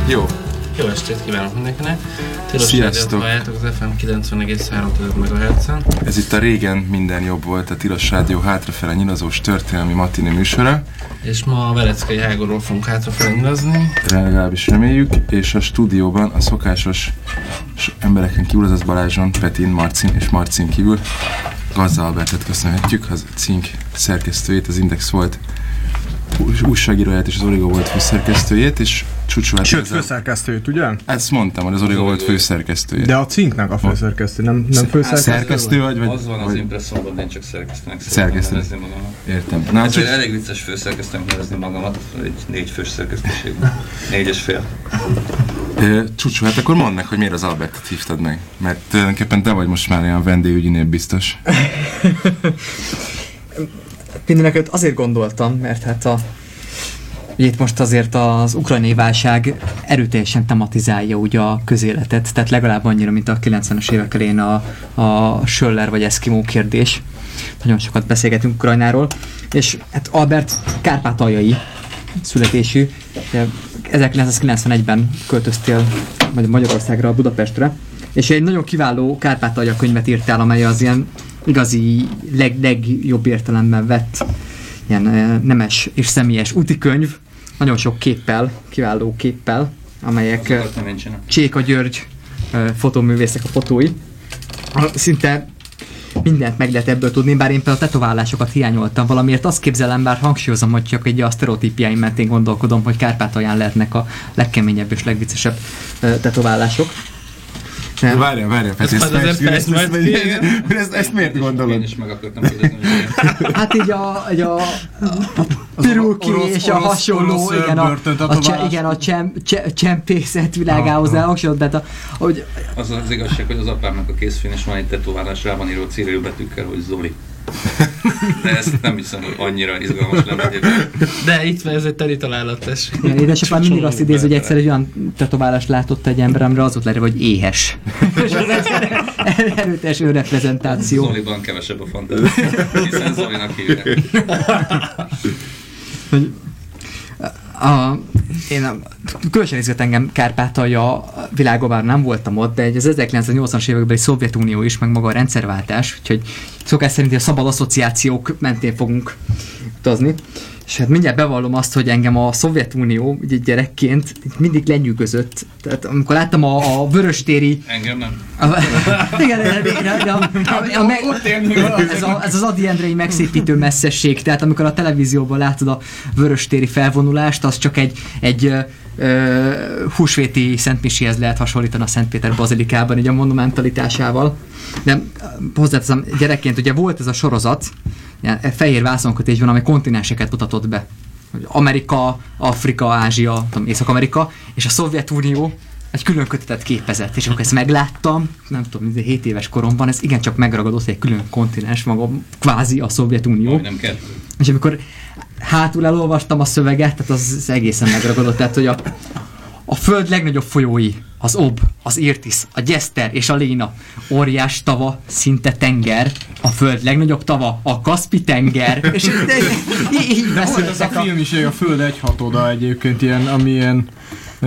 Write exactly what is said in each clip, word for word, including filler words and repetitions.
Jó. Jó estét kívánok mindenkinek. Sziasztok. Halljátok az ef em kilencven egész három megahertzen. Ez itt a Régen minden jobb volt, a Tilos Rádió hátrafele nyilazós történelmi matini műsora. És ma a Veleckei Hágóról fogunk hátrafele nyilazni. Legalábbis reméljük, és a stúdióban a szokásos embereken kívül, azaz Balázson, Petin, Marcin és Marcin kívül Gazda Albertet köszönhetjük, az Cink szerkesztőjét, az Index volt újságíróját és az Origo volt főszerkesztőjét, és Csucsó... Sőt, főszerkesztőjét, ugye? Ezt mondtam, hogy az Origo volt főszerkesztőjét. De a Cinknek a főszerkesztő, nem, nem főszerkesztő? Szerkesztő vagy? vagy az van az vagy... impresszumban, de én csak szerkesztőnek Szerkesztő. nevezni magamat. Értem. Na, azért csak... elég vicces főszerkesztőnek nevezni magamat, egy négy fős szerkesztőségben. Négy és fél. Csucsó, hát akkor mondd meg, hogy miért az Albertet hívtad meg. Mert tulajdonképpen te vagy most már ilyen vendégügyinél biztos. Mindeneket azért gondoltam, mert hát a itt most azért az ukrajnai válság erőteljesen tematizálja ugye a közéletet, tehát legalább annyira, mint a kilencvenes évek elején a, a Schöller vagy Eszkimó kérdés. Nagyon sokat beszélgetünk Ukrajnáról, és hát Albert kárpátaljai születésű, ezerkilencszázkilencvenegyben költöztél Magyarországra, Budapestre, és egy nagyon kiváló Kárpátalja könyvet írtál, amely az ilyen igazi, leg, legjobb értelemben vett ilyen nemes és személyes útikönyv, nagyon sok képpel, kiváló képpel, amelyek Cséka György fotóművészek a fotói. Szinte mindent meg lehet ebből tudni, bár én például a tetoválásokat hiányoltam valamiért. Azt képzelem, bár hangsúlyozom, hogy csak egy a sztereotípiáim mentén gondolkodom, hogy Kárpátalján lehetnek a legkeményebb és legviccesebb tetoválások. Várjál, várjál, Peti, ezt, ezt, ezt, ezt, ezt miért gondolod? Én is meg akartam kérdezni, hogy hát így a, így a piruki és a hasonló, igen, a, a, cse, igen, a csem, cse, csempészet világához elhasonlott, tehát a, hogy... Az az igazság, hogy az apámnak a készfén is van egy tetoválás, rá van író círiú betűkkel, hogy Zoli. De ezt nem hiszem, hogy annyira izgalmas lenne. De itt van, ez egy teli találatos. Édesapám mindig azt idéz, hogy egyszer egy olyan tetoválást látott egy ember, amire az volt leírva, hogy éhes. És az egy erőteljes önreprezentáció. Zoliban kevesebb a fantázia, hiszen Zolinak hívják. A, én a, különösen izgat engem Kárpátalja világban, bár nem voltam ott, de az ezerkilencszáznyolcvanas évekbeli Szovjetunió is, meg maga a rendszerváltás, úgyhogy szokás szerint a szabad asszociációk mentén fogunk utazni. És hát mindjárt bevallom azt, hogy engem a Szovjetunió ugye gyerekként mindig lenyűgözött. Tehát amikor láttam a, a vöröstéri... Engem nem. A, igen, de, de, de, de, a, a, a, ez, a, ez az Ady Endrei megszépítő messzesség, tehát amikor a televízióban látod a vöröstéri felvonulást, az csak egy, egy uh, húsvéti szentmiséhez lehet hasonlítani a Szentpéter bazilikában, így a monumentalitásával. De hozzáteszem, gyerekként ugye volt ez a sorozat, fehér vászonkötésben, amely kontinenseket mutatott be. Amerika, Afrika, Ázsia, Észak-Amerika, és a Szovjetunió egy külön kötetet képezett, és akkor ezt megláttam, nem tudom, hét éves koromban, ez igencsak megragadott, egy külön kontinens, maga kvázi a Szovjetunió. Majdnem kettő. És amikor hátul elolvastam a szöveget, tehát az, az egészen megragadott, tehát hogy a, a Föld legnagyobb folyói, az Ob, az Irtis, a Gyeszter és a Léna, óriás tava, szinte tenger, a Föld legnagyobb tava, a Kaszpi-tenger, és így, így beszéltek. Ez a film is, a Föld egyhatoda egyébként ilyen, ami ilyen Ö,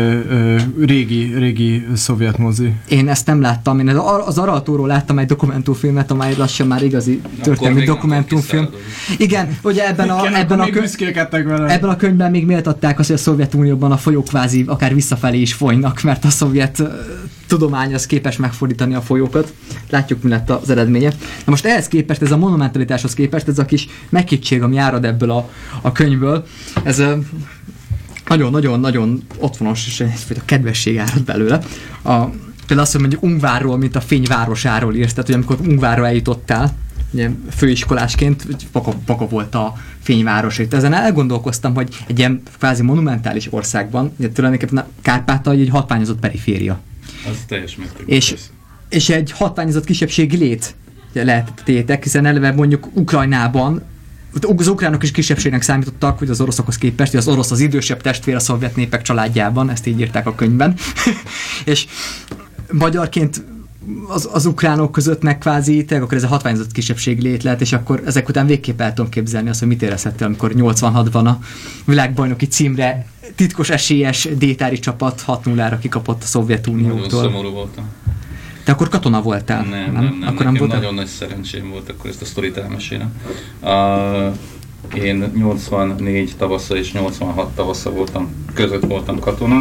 ö, régi, régi szovjet mozi. Én ezt nem láttam, én az Araltóról láttam egy dokumentumfilmet, amely lassan már igazi történelmi dokumentumfilm. Igen, ugye ebben a, Igen, ebben, a könyv, ebben a könyvben még méltatták azt, hogy a Szovjetunióban a folyók kvázi akár visszafelé is folynak, mert a szovjet uh, tudomány az képes megfordítani a folyókat. Látjuk, mi lett az eredménye. Na most ehhez képest, ez a monumentalitáshoz képest, ez a kis megkictség, ami árad ebből a, a könyvből, ez a uh, nagyon-nagyon-nagyon otthonos, és egyfajta kedvesség árad belőle. A, például azt, hogy mondjuk Ungvárról, mint a fényvárosáról írsz, tehát hogy amikor Ungvárra eljutottál, ugye főiskolásként, Paka, Paka volt a fényváros. Itt ezen elgondolkoztam, hogy egy ilyen kvázi monumentális országban, ugye tulajdonképpen Kárpátalja egy hatványozott periféria. Az teljes mértékben. És, és egy hatványozott kisebbségi lét lehetettétek, hiszen eleve mondjuk Ukrajnában az ukránok is kisebbségnek számítottak, hogy az oroszokhoz képest, hogy az orosz az idősebb testvér a szovjet népek családjában, ezt így írták a könyvben. És magyarként az, az ukránok között meg kvázi, tényleg akkor ez a hatványozott kisebbség lét lehet, és akkor ezek után végképp el tudom képzelni azt, hogy mit érezhettél, amikor nyolcvanhatban a világbajnoki címre titkos esélyes détári csapat hat nullára kikapott a Szovjetuniótól. Nagyon szomorú voltam. Te akkor katona voltál? Nem, nem, nem. nem. Akkor Nekem nem nagyon nagy szerencsém volt, akkor ezt a sztorit elmesélem. Uh, én nyolcvannégy tavasza és nyolcvanhat tavasza voltam, között voltam katona,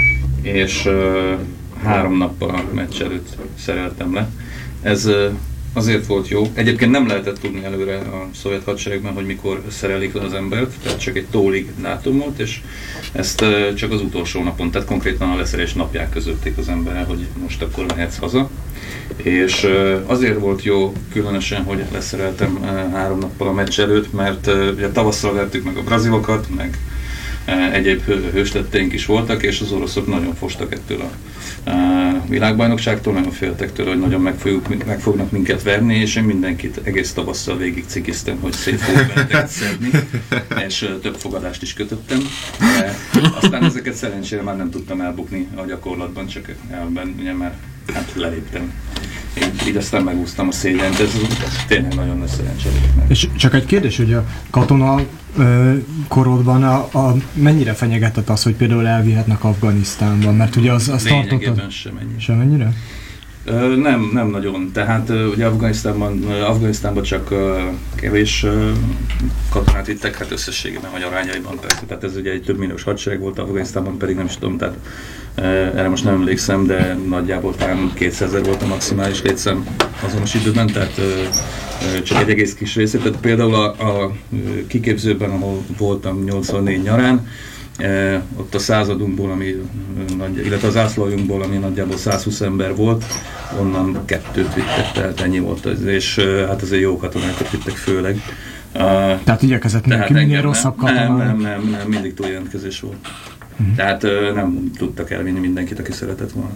és uh, három nappal a meccs előtt szereltem le. Ez uh, azért volt jó. Egyébként nem lehetett tudni előre a szovjet hadseregben, hogy mikor szerelik le az embert, tehát csak egy tólig dátum volt, és ezt uh, csak az utolsó napon, tehát konkrétan a leszerelés napján közölték az emberrel, hogy most akkor mehetsz haza. És uh, azért volt jó különösen, hogy leszereltem uh, három nappal a meccs előtt, mert uh, ugye tavasszal vertük meg a brazilokat, meg uh, egyéb hőstetteink is voltak, és az oroszok nagyon fostak ettől a uh, világbajnokságtól, nagyon féltek tőle, hogy nagyon meg, fogjuk, meg fognak minket verni, és én mindenkit egész tavasszal végig cikiztem, hogy szét fogok benneteket szedni, és uh, több fogadást is kötöttem. De aztán ezeket szerencsére már nem tudtam elbukni a gyakorlatban, csak elben ugye már hát leléptem. Én így aztán megúsztam a szégyent, ez tényleg nagyon nagy szerencsé. És csak egy kérdés, hogy a katona ö, korodban a, a, mennyire fenyegetett az, hogy például elvihetnek Afganisztánban? Mert ugye az, az tartott... Lényegében semennyire. Semennyire? Ö, nem, nem nagyon. Tehát ö, ugye Afganisztánban, Afganisztánban csak ö, kevés ö, katonát vittek, hát összességében vagy arányaiban persze. Tehát ez ugye egy több milliós hadsereg volt, Afganisztánban pedig nem is tudom, tehát ö, erre most nem emlékszem, de nagyjából talán kétszázezer volt a maximális létszám azonos időben, tehát ö, ö, csak egy egész kis részét. Tehát például a, a kiképzőben, ahol voltam nyolcvannégy nyarán, Eh, ott a századunkból, ami, nagy, illetve az ászlójunkból, ami nagyjából százhúsz ember volt, onnan kettőt vittek, tehát ennyi volt az, és eh, hát azért jó katonákat vittek főleg. Uh, tehát igyekezett neki minél rosszabb katonák? Nem, nem, nem, nem, mindig túljelentkezés volt. Uh-huh. Tehát uh, nem tudtak elvinni mindenkit, aki szeretett volna.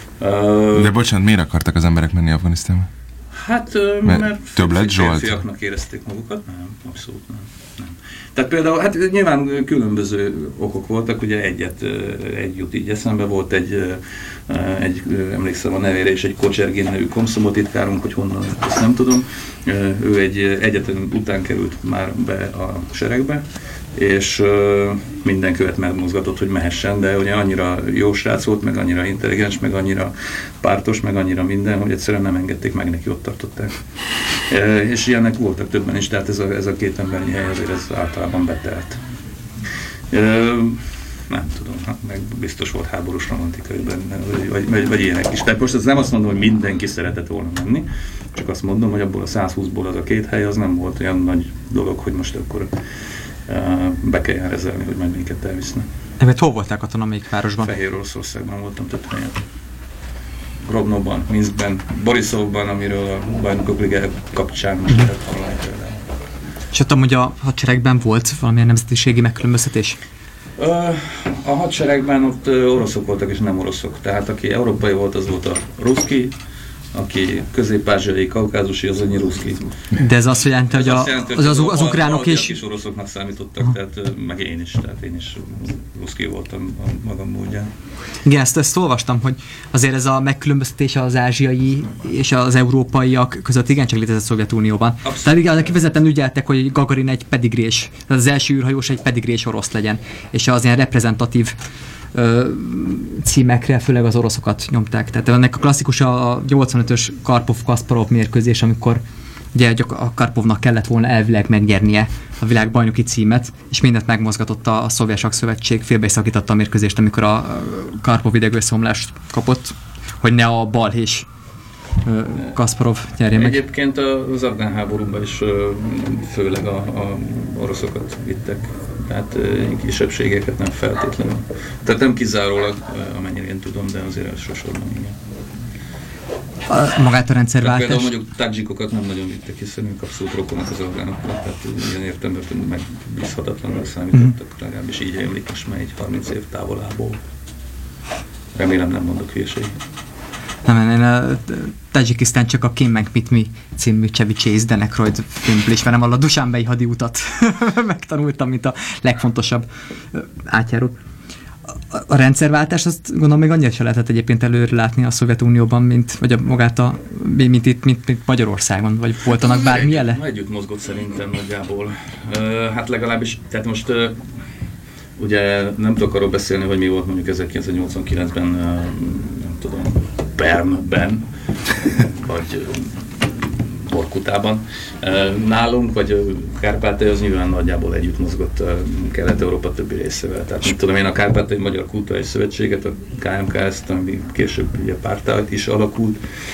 Uh, De bocsánat, miért akartak az emberek menni Afganisztánba? Hát, uh, mert, mert több lett Zsolt? Férfiaknak érezték magukat? Nem, abszolút nem. nem. Tehát például, hát nyilván különböző okok voltak, ugye egyet, egy jut így eszembe, volt egy, egy emlékszem a nevére is, egy Kocsergin nevű komszomotitkárunk, hogy honnan, ezt nem tudom. Ő egy egyetem után került már be a seregbe, és minden követ megmozgatott, hogy mehessen, de ugye annyira jó srác volt, meg annyira intelligens, meg annyira pártos, meg annyira minden, hogy egyszerűen nem engedték meg, neki ott tartották. E, és ilyenek voltak többen is, tehát ez a, ez a két embernyi hely azért ez általában betelt. E, nem tudom, hát meg biztos volt háborús romantika benne, vagy, vagy, vagy ilyenek is. Tehát most ez nem azt mondom, hogy mindenki szeretett volna menni, csak azt mondom, hogy abból a százhúszból az a két hely, az nem volt olyan nagy dolog, hogy most akkor be kelljen rezelni, hogy majd minket elvisznek. Mert hol voltál katona, melyik városban? Fehér Oroszországban voltam több helyen. Grodnóban, Minskben, Borisovban, amiről a Bajnokok Ligája kapcsán most lehet hallani például. És ott amúgy a hadseregben volt valamilyen nemzetiségi megkülönböztetés? A hadseregben ott oroszok voltak és nem oroszok. Tehát aki európai volt, az volt a ruszki, aki közép-ázsiai, kaukázusi, az annyi ruszki. De ez azt jelenti, hogy a, jelenti, az, az, az, az ukránok is... is oroszoknak számítottak, uh-huh. tehát meg én is, tehát én is ruszki voltam a magam módján. Igen, ezt, ezt olvastam, hogy azért ez a megkülönböztetés az ázsiai és az európaiak között igencsak létezett a Szovjetunióban. Abszolút. Tehát igen, kifejezetten ügyeltek, hogy Gagarin egy pedigrés, tehát az első űrhajós egy pedigrés orosz legyen, és az ilyen reprezentatív ö, címekre főleg az oroszokat nyomták. Tehát ennek a klasszikus a nyolcvanötös Karpov-Kasparov mérkőzés, amikor ugye a Karpovnak kellett volna elvileg megnyernie a világbajnoki címet, és mindent megmozgatott a, a Szovjet Sakszövetség, félbe is szakította a mérkőzést, amikor a Karpov idegőrszomlást kapott, hogy ne a balhés Kasparov nyerje meg. Egyébként az afgán háborúban is főleg a, a oroszokat vittek, tehát kisebbségeket nem feltétlenül. Tehát nem kizárólag, amennyire én tudom, de azért elsősorban igen. A, magát a rendszerváltás. Például mondjuk tadzsikokat nem nagyon vittek, hiszen ők abszolút rokonok az afgánokkal, tehát ilyen értelemben megbízhatatlanul számítottak, mm. legalábbis így emlik most már egy harminc év távolából. Remélem nem mondok hülyeséget. Nem, én a Tajikisztán csak a Kim Mit Mi című Chevy Chase Denekroid filmből ismerem, a Dushanbei hadiutat megtanultam, mint a legfontosabb átjárót. A rendszerváltás, azt gondolom még annyira se lehetett egyébként előre látni a Szovjetunióban, mint, vagy a, magát a, mint itt, mint, mint Magyarországon, vagy voltanak bármi jele? Együtt mozgott szerintem nagyjából. Uh, hát legalábbis, tehát most uh, ugye nem tudok arról beszélni, hogy mi volt mondjuk ezerkilencszáznyolcvankilencben, nem tudom, Bernben, vagy Borkutában. Nálunk, vagy Kárpátalja az nyilván nagyjából együtt mozgott a Kelet-Európa többi részével. Tehát nem tudom én, a Kárpátaljai Magyar Kulturális Szövetséget, a ká em ká ezt, ami később ugye pártállt is alakult,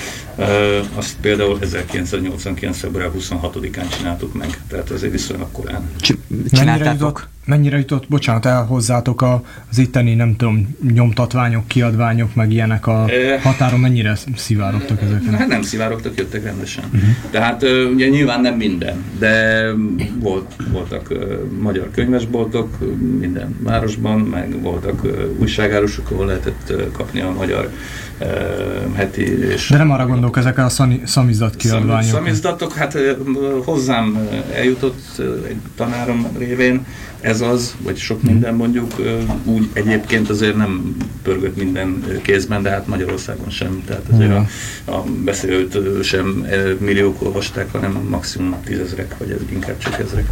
azt például ezerkilencszáznyolcvankilenc. február huszonhatodikán csináltuk meg, tehát azért viszonylag korán. Mennyire jutott, mennyire jutott, bocsánat, el hozzátok az itteni, nem tudom, nyomtatványok, kiadványok, meg ilyenek a határon, mennyire szivárogtak ezeken? Hát nem szivárogtak, jöttek rendesen. Uh-huh. Tehát ugye nyilván nem minden, de volt, voltak magyar könyvesboltok minden városban, meg voltak újságárusok, ahol lehetett kapni a magyar Uh, heti és... De nem arra gondolok, ezek a szamizdat kiadványok. Szamizdatok, hát uh, hozzám eljutott uh, egy tanárom révén, ez az, vagy sok minden mondjuk, uh, úgy egyébként azért nem pörgött minden kézben, de hát Magyarországon sem, tehát azért a, a beszélőt sem uh, milliók olvasták, hanem maximum tízezrek, vagy inkább csak ezrek.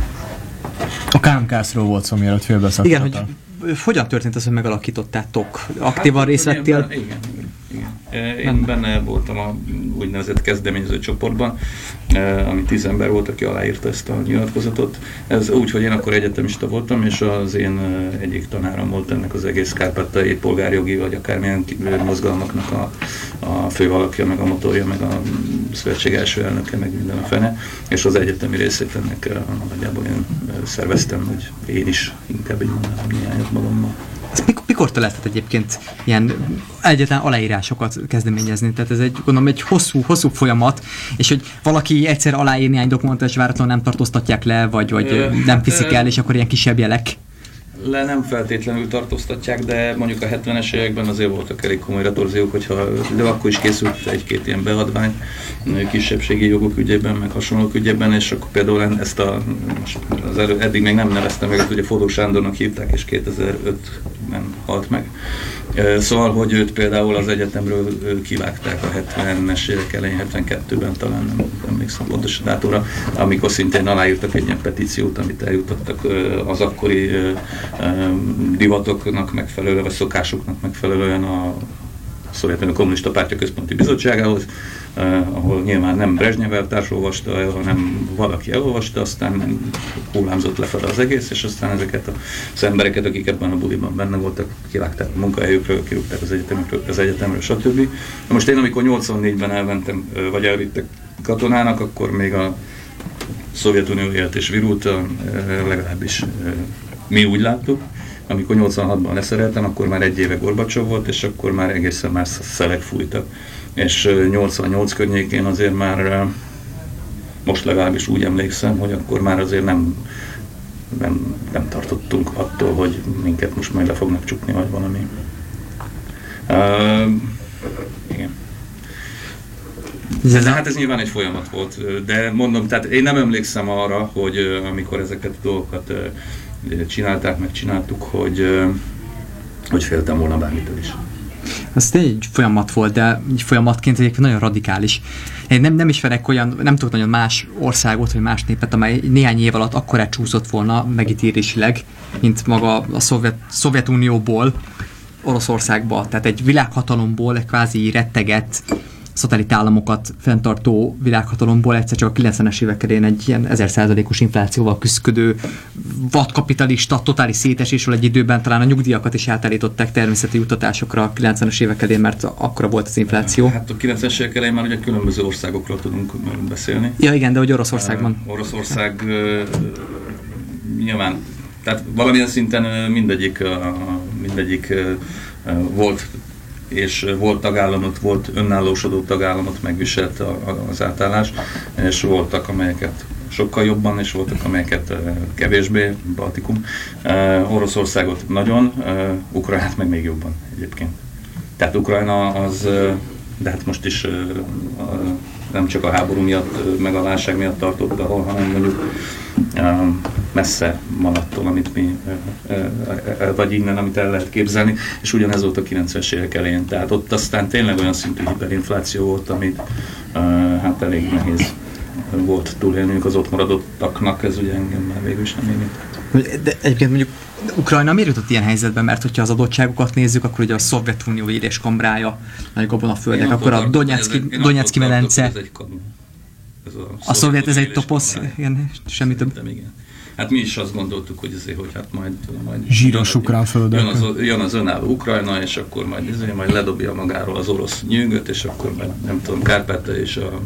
A ká em ká-ról volt szó, mielőtt félbeszakadtál. Igen, hogy hogyan történt az, hogy megalakítottátok? Aktívan hát, részt vettél? Igen, igen. Én nem. benne voltam a úgynevezett kezdeményező csoportban, ami tíz ember volt, aki aláírta ezt a nyilatkozatot. Ez úgy, hogy én akkor egyetemista voltam, és az én egyik tanárom volt ennek az egész kárpátaljai polgárjogi, vagy akármilyen mozgalmaknak a, a főalakja, meg a motorja, meg a szövetség első elnöke, meg minden a fene, és az egyetemi részét ennek nagyjából én szerveztem, hogy én is inkább így mondanám néhányat magammal. Ez mikor, mikor te lehetett egyébként ilyen egyetlen aláírásokat kezdeményezni? Tehát ez egy, gondolom, egy hosszú, hosszú folyamat, és hogy valaki egyszer aláír néhány dokumentumot, és váratlanul nem tartóztatják le, vagy, vagy ö, nem viszik el, és akkor ilyen kisebb jelek. Le nem feltétlenül tartóztatják, de mondjuk a hetvenes években azért voltak elég komoly retorziók, hogyha, de akkor is készült egy-két ilyen beadvány kisebbségi jogok ügyében, meg hasonlók ügyében, és akkor például ezt a, most az elő, eddig még nem neveztem meg, ugye Fodó Sándornak hívták, és kétezer-ötben halt meg. Szóval, hogy őt például az egyetemről kivágták a hetvenes évek elején, hetvenkettőben talán, nem emlékszem pontos dátumra, amikor szintén aláírtak egy ilyen petíciót, amit eljutottak az akkori divatoknak megfelelően, vagy szokásoknak megfelelően a Szovjetunió Kommunista Pártja Központi Bizottságához, Uh, ahol nyilván nem Brezsnyev elvtárs olvasta el, hanem valaki elolvasta, aztán hullámzott lefele az egész, és aztán ezeket az embereket, akik ebben a buliban benne voltak, kivágták a munkahelyükről, kirúgták az egyetemről, az egyetemről, stb. Most én, amikor nyolcvannégyben elmentem, vagy elvittek katonának, akkor még a Szovjetunió élt és virult, legalábbis mi úgy láttuk. Amikor nyolcvanhatban leszereltem, akkor már egy éve Gorbacsov volt, és akkor már egészen más szelek fújtak. És nyolcvannyolc környékén azért már, most legalábbis úgy emlékszem, hogy akkor már azért nem, nem, nem tartottunk attól, hogy minket most majd le fognak csukni, vagy valami. Uh, igen. De hát ez nyilván egy folyamat volt, de mondom, tehát én nem emlékszem arra, hogy amikor ezeket a dolgokat csinálták, megcsináltuk, hogy, hogy féltem volna bármitől is. Ez egy folyamat volt, de egy folyamatként egyébként nagyon radikális. Én nem, nem ismerek olyan, nem tudok nagyon más országot, vagy más népet, amely néhány év alatt akkorát csúszott volna megítélésileg, mint maga a Szovjet, Szovjetunióból Oroszországba. Tehát egy világhatalomból, egy kvázi rettegett szatellit államokat fenntartó világhatalomból egyszer csak a kilencvenes évek elején egy ilyen ezer százalékos inflációval küzdködő vadkapitalista, totális szétesésről egy időben talán a nyugdíjakat is átállították természeti juttatásokra a kilencvenes évek elején, mert akkora volt az infláció. Hát a kilencvenes évek elején már ugye különböző országokról tudunk beszélni. Ja igen, de hogy Oroszországban. Uh, Oroszország uh, nyilván, tehát valamilyen szinten mindegyik, uh, mindegyik uh, volt és volt tagállamot, volt önállósodó tagállamot megviselt a, a, az átállás, és voltak, amelyeket sokkal jobban, és voltak, amelyeket uh, kevésbé, Baltikum. Uh, Oroszországot nagyon, uh, Ukrajnát meg még jobban egyébként. Tehát Ukrajna az, uh, de hát most is uh, uh, nem csak a háború miatt, uh, meg a válság miatt tartott ahol, hanem mondjuk uh, messze van attól, amit mi, uh, uh, vagy innen, amit el lehet képzelni, és ugyanez volt a kilencvenes évek elején. Tehát ott aztán tényleg olyan szintű hiperinfláció volt, amit uh, hát elég nehéz volt túlélniük az ott maradottaknak, ez ugye engem már végül is nem érint. De egyébként mondjuk Ukrajna miért jutott ilyen helyzetben? Mert hogyha az adottságokat nézzük, akkor ugye a Szovjetunió édes kamrája, nagyobb abban a földek, akkor a Donetszki medence. A szovjet, ez egy toposz, igen, semmi több. Igen. Hát mi is azt gondoltuk, hogy azért, hogy hát majd... majd zsíros ukrán földek. Jön az, jön az önálló Ukrajna, és akkor majd, azért, majd ledobja magáról az orosz nyűgöt, és akkor majd, nem tudom, Kárpátalja és a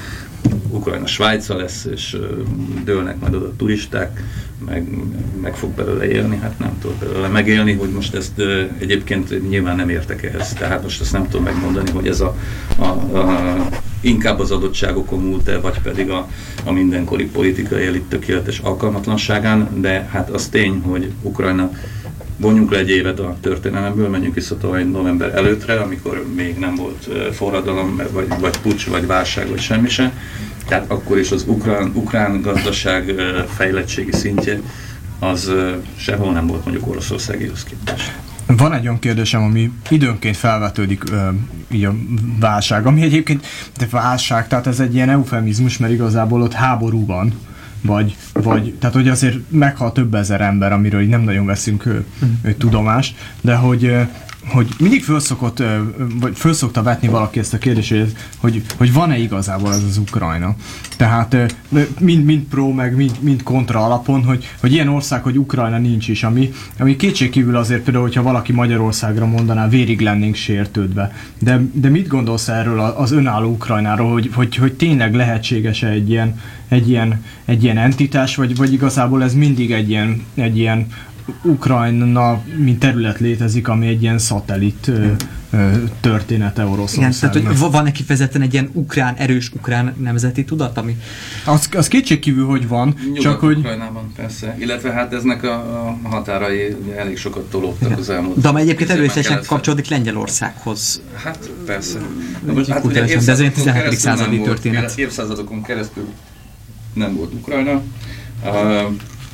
Ukrajna Svájca lesz, és dőlnek majd oda turisták, meg, meg fog belőle élni, hát nem tud belőle megélni, hogy most ezt egyébként nyilván nem értek ehhez, tehát most ezt nem tudom megmondani, hogy ez a, a, a inkább az adottságokon múlt-e, vagy pedig a, a mindenkori politikai elit tökéletes alkalmatlanságán, de hát az tény, hogy Ukrajna, vonjunk le egy évet a történelemből, menjünk vissza tovább november előttre, amikor még nem volt forradalom, vagy, vagy puccs, vagy válság, vagy semmi se. Tehát akkor is az ukrán, ukrán gazdaság fejlettségi szintje az sehol nem volt mondjuk Oroszországéhoz képest. Van egy olyan kérdésem, ami időnként felvetődik ö, így a válság, ami egyébként de válság, tehát ez egy ilyen eufemizmus, mert igazából ott háború van, vagy, vagy tehát hogy azért meghal több ezer ember, amiről így nem nagyon veszünk ő, ő tudomást, de hogy hogy mindig fölszokott, vagy fölszokta vetni valaki ezt a kérdést, hogy, hogy van-e igazából ez az Ukrajna. Tehát mind, mind pro, meg mind, mind kontra alapon, hogy, hogy ilyen ország, hogy Ukrajna nincs is, ami, ami kétségkívül azért például, hogyha valaki Magyarországra mondaná, vérig lennénk sértődve. De, de mit gondolsz erről az önálló Ukrajnáról, hogy, hogy, hogy tényleg lehetséges-e egy ilyen, egy ilyen, egy ilyen entitás, vagy, vagy igazából ez mindig egy ilyen, egy ilyen Ukrajna, mint terület létezik, ami egy ilyen szatellit ö, ö, története Oroszországnak. Igen, tehát hogy van-e kifejezetten egy ilyen ukrán, erős ukrán nemzeti tudat, ami... Az, az kétségkívül, hogy van, Nyugat csak hogy... Ukrajnában persze, illetve hát eznek a, a határai elég sokat tolódtak igen. az elmúlt... De amely egyébként erősen kapcsolódik Lengyelországhoz. Hát persze. De, most, hát, de ez egy tizenhetedik századi történet. Évszázadokon keresztül nem volt Ukrajna. Uh,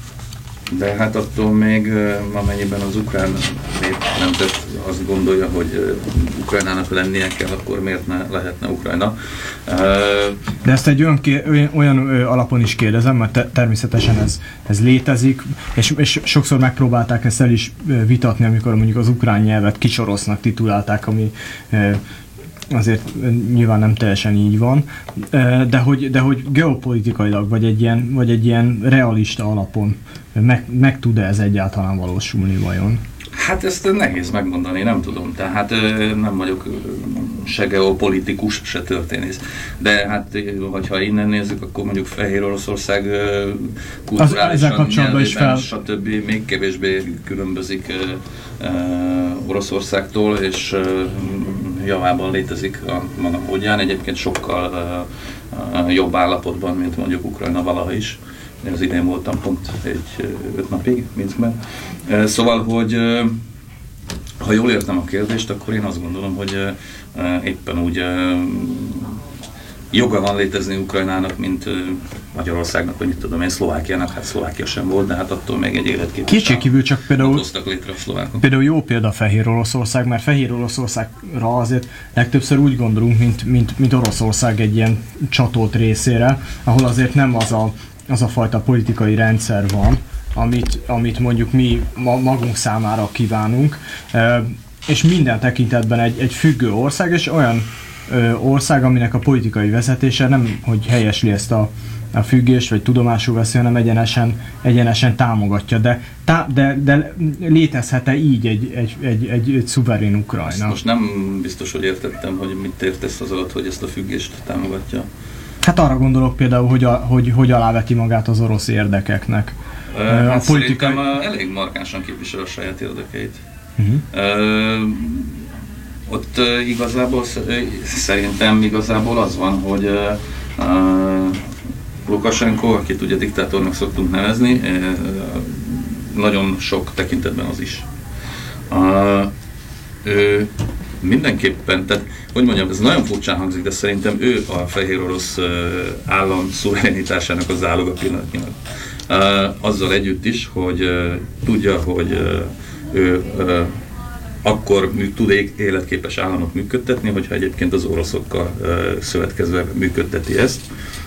De hát attól még, amennyiben az ukrán nép nemzet azt gondolja, hogy Ukrajnának lennie kell, akkor miért ne lehetne Ukrajna? De ezt egy olyan, olyan, olyan alapon is kérdezem, mert te, természetesen ez, ez létezik, és, és sokszor megpróbálták ezt el is vitatni, amikor mondjuk az ukrán nyelvet kicsorosznak titulálták, ami azért nyilván nem teljesen így van, de hogy, de hogy geopolitikailag, vagy egy ilyen, vagy egy ilyen realista alapon meg, meg tud-e ez egyáltalán valósulni vajon? Hát ezt nehéz megmondani, nem tudom. Tehát nem vagyok se geopolitikus, se történész. De hát, ha innen nézzük, akkor mondjuk Fehér Oroszország kulturálisan, nyelvében, stb. Még kevésbé különbözik Oroszországtól, és javában létezik a maga módján. Egyébként sokkal jobb állapotban, mint mondjuk Ukrajna valaha is. Én az idén voltam pont egy öt napig Minskben. Szóval, hogy ha jól értem a kérdést, akkor én azt gondolom, hogy éppen úgy joga van létezni Ukrajnának, mint Magyarországnak, vagy mit tudom én, Szlovákiának, hát Szlovákia sem volt, de hát attól még egy életképes. Kétségkívül csak például, létre a szlovákok. Például jó példa Fehér Oroszország, mert Fehér Oroszországra azért legtöbbször úgy gondolunk, mint, mint, mint Oroszország egy ilyen csatolt részére, ahol azért nem az a, az a fajta politikai rendszer van, amit, amit mondjuk mi magunk számára kívánunk, és minden tekintetben egy, egy függő ország, és olyan ország, aminek a politikai vezetése nem, hogy helyesli ezt a, a függést, vagy tudomásul veszi, hanem egyenesen, egyenesen támogatja. De, tá, de, de létezhet-e így egy, egy, egy, egy, egy szuverén Ukrajna? Ezt most nem biztos, hogy értettem, hogy mit értesz az alatt, hogy ezt a függést támogatja. Hát arra gondolok például, hogy, a, hogy, hogy aláveti magát az orosz érdekeknek. Uh, hát a politikai... Szerintem elég markánsan képvisel a saját érdekeit. Uh-huh. Uh, ott uh, igazából szerintem igazából az van, hogy uh, uh, Lukasenko, akit ugye diktátornak szoktunk nevezni, uh, nagyon sok tekintetben az is. Uh, ő mindenképpen, tehát hogy mondjam, ez nagyon furcsán hangzik, de szerintem ő a fehér orosz uh, állam szuverenitásának az záloga pillanatnyilag. Uh, azzal együtt is, hogy uh, tudja, hogy uh, ő uh, akkor tud életképes államot működtetni, hogyha egyébként az oroszokkal uh, szövetkezve működteti ezt.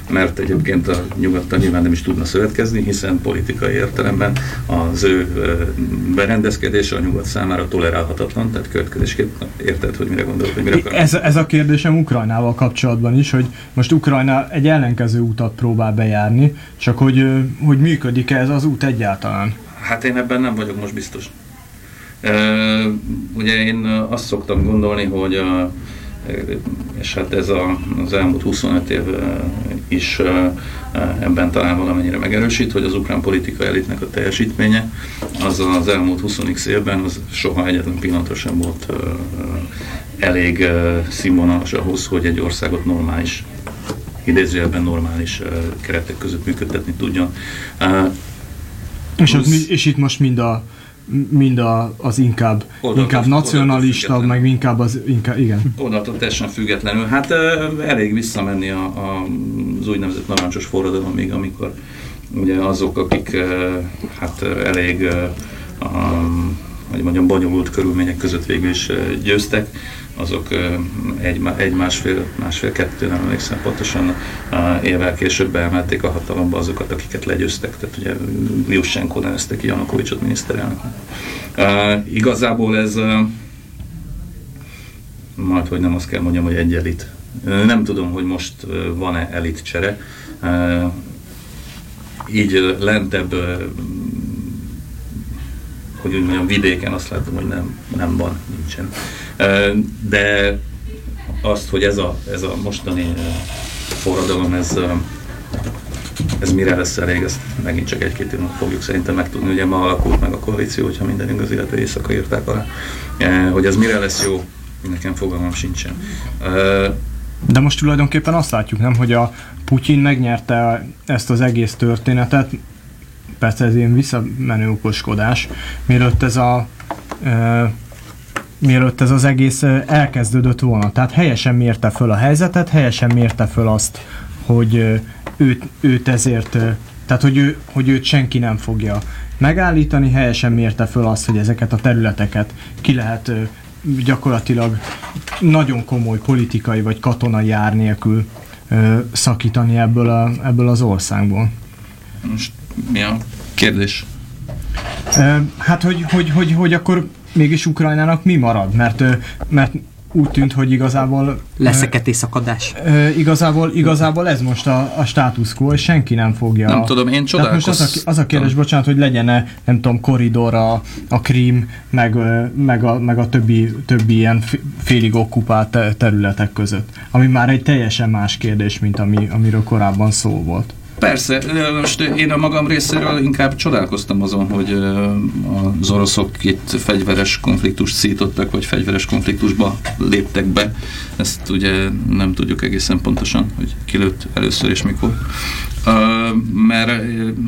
mert egyébként a nyugattal nyilván nem is tudna szövetkezni, hiszen politikai értelemben az ő berendezkedése a nyugat számára tolerálhatatlan, tehát következésképp érted, hogy mire gondolok, hogy mire akarok. Ez, ez a kérdésem Ukrajnával kapcsolatban is, hogy most Ukrajna egy ellenkező utat próbál bejárni, csak hogy, hogy működik-e ez az út egyáltalán? Hát én ebben nem vagyok most biztos. Uh, ugye én azt szoktam gondolni, hogy a, és hát ez a, az elmúlt huszonöt év is ebben talán valamennyire megerősít, hogy az ukrán politikai elitnek a teljesítménye az az elmúlt húsz évben az soha egyetlen pillanatra sem volt elég színvonalas ahhoz, hogy egy országot normális, idézőjelben normális keretek között működtetni tudjon. És, az, és itt most mind a mind a, az inkább, oda, inkább nacionalista, meg inkább az, inkább, igen. Odattól teljesen függetlenül. Hát elég visszamenni a, a, az úgynevezett narancsos forradalom még, amikor ugye azok, akik hát elég a, hogy mondjam, bonyolult körülmények között végül is győztek, azok egy, egy másfél, másfél-kettő, nem emlékszem pontosan, évvel később beemelték a hatalomba azokat, akiket legyőztek. Tehát ugye Juschenko nevezte ki Janukovicsot miniszterelnök. Uh, igazából ez uh, majd, hogy nem azt kell mondjam, hogy egy elit. Uh, nem tudom, hogy most uh, van-e elit csere. Uh, így uh, lentebb, uh, hogy úgy mondjam, vidéken azt látom, hogy nem, nem van, nincsen. De azt, hogy ez a, ez a mostani forradalom, ez, ez mire lesz elég, ezt megint csak egy-két évnek fogjuk szerintem megtudni. Ugye ma alakult meg a koalíció, hogyha minden igaz, illetve éjszaka írták alá. Hogy ez mire lesz jó, nekem fogalmam sincsen. De most tulajdonképpen azt látjuk, nem, hogy a Putyin megnyerte ezt az egész történetet, persze ez ilyen visszamenő okoskodás, mielőtt ez a e, mielőtt ez az egész elkezdődött volna. Tehát helyesen mérte föl a helyzetet, helyesen mérte föl azt, hogy őt, őt ezért, tehát hogy, ő, hogy őt senki nem fogja megállítani, helyesen mérte föl azt, hogy ezeket a területeket ki lehet gyakorlatilag nagyon komoly politikai vagy katonai ár nélkül szakítani ebből, a, ebből az országból. Most mi a kérdés? Hát, hogy, hogy, hogy, hogy akkor mégis Ukrajnának mi marad? Mert, mert úgy tűnt, hogy igazából... Lesz e kettészakadás? Igazából, igazából ez most a, a status quo, és senki nem fogja... Nem tudom, én csodálkoztam. Most az a, az a kérdés, bocsánat, hogy legyen-e, nem tudom, korridor a, a Krím, meg, meg, a, meg a többi, többi ilyen félig okkupált területek között. Ami már egy teljesen más kérdés, mint ami, amiről korábban szó volt. Persze, most én a magam részéről inkább csodálkoztam azon, hogy az oroszok itt fegyveres konfliktust szítottak, vagy fegyveres konfliktusba léptek be. Ezt ugye nem tudjuk egészen pontosan, hogy ki lőtt először és mikor. Mert,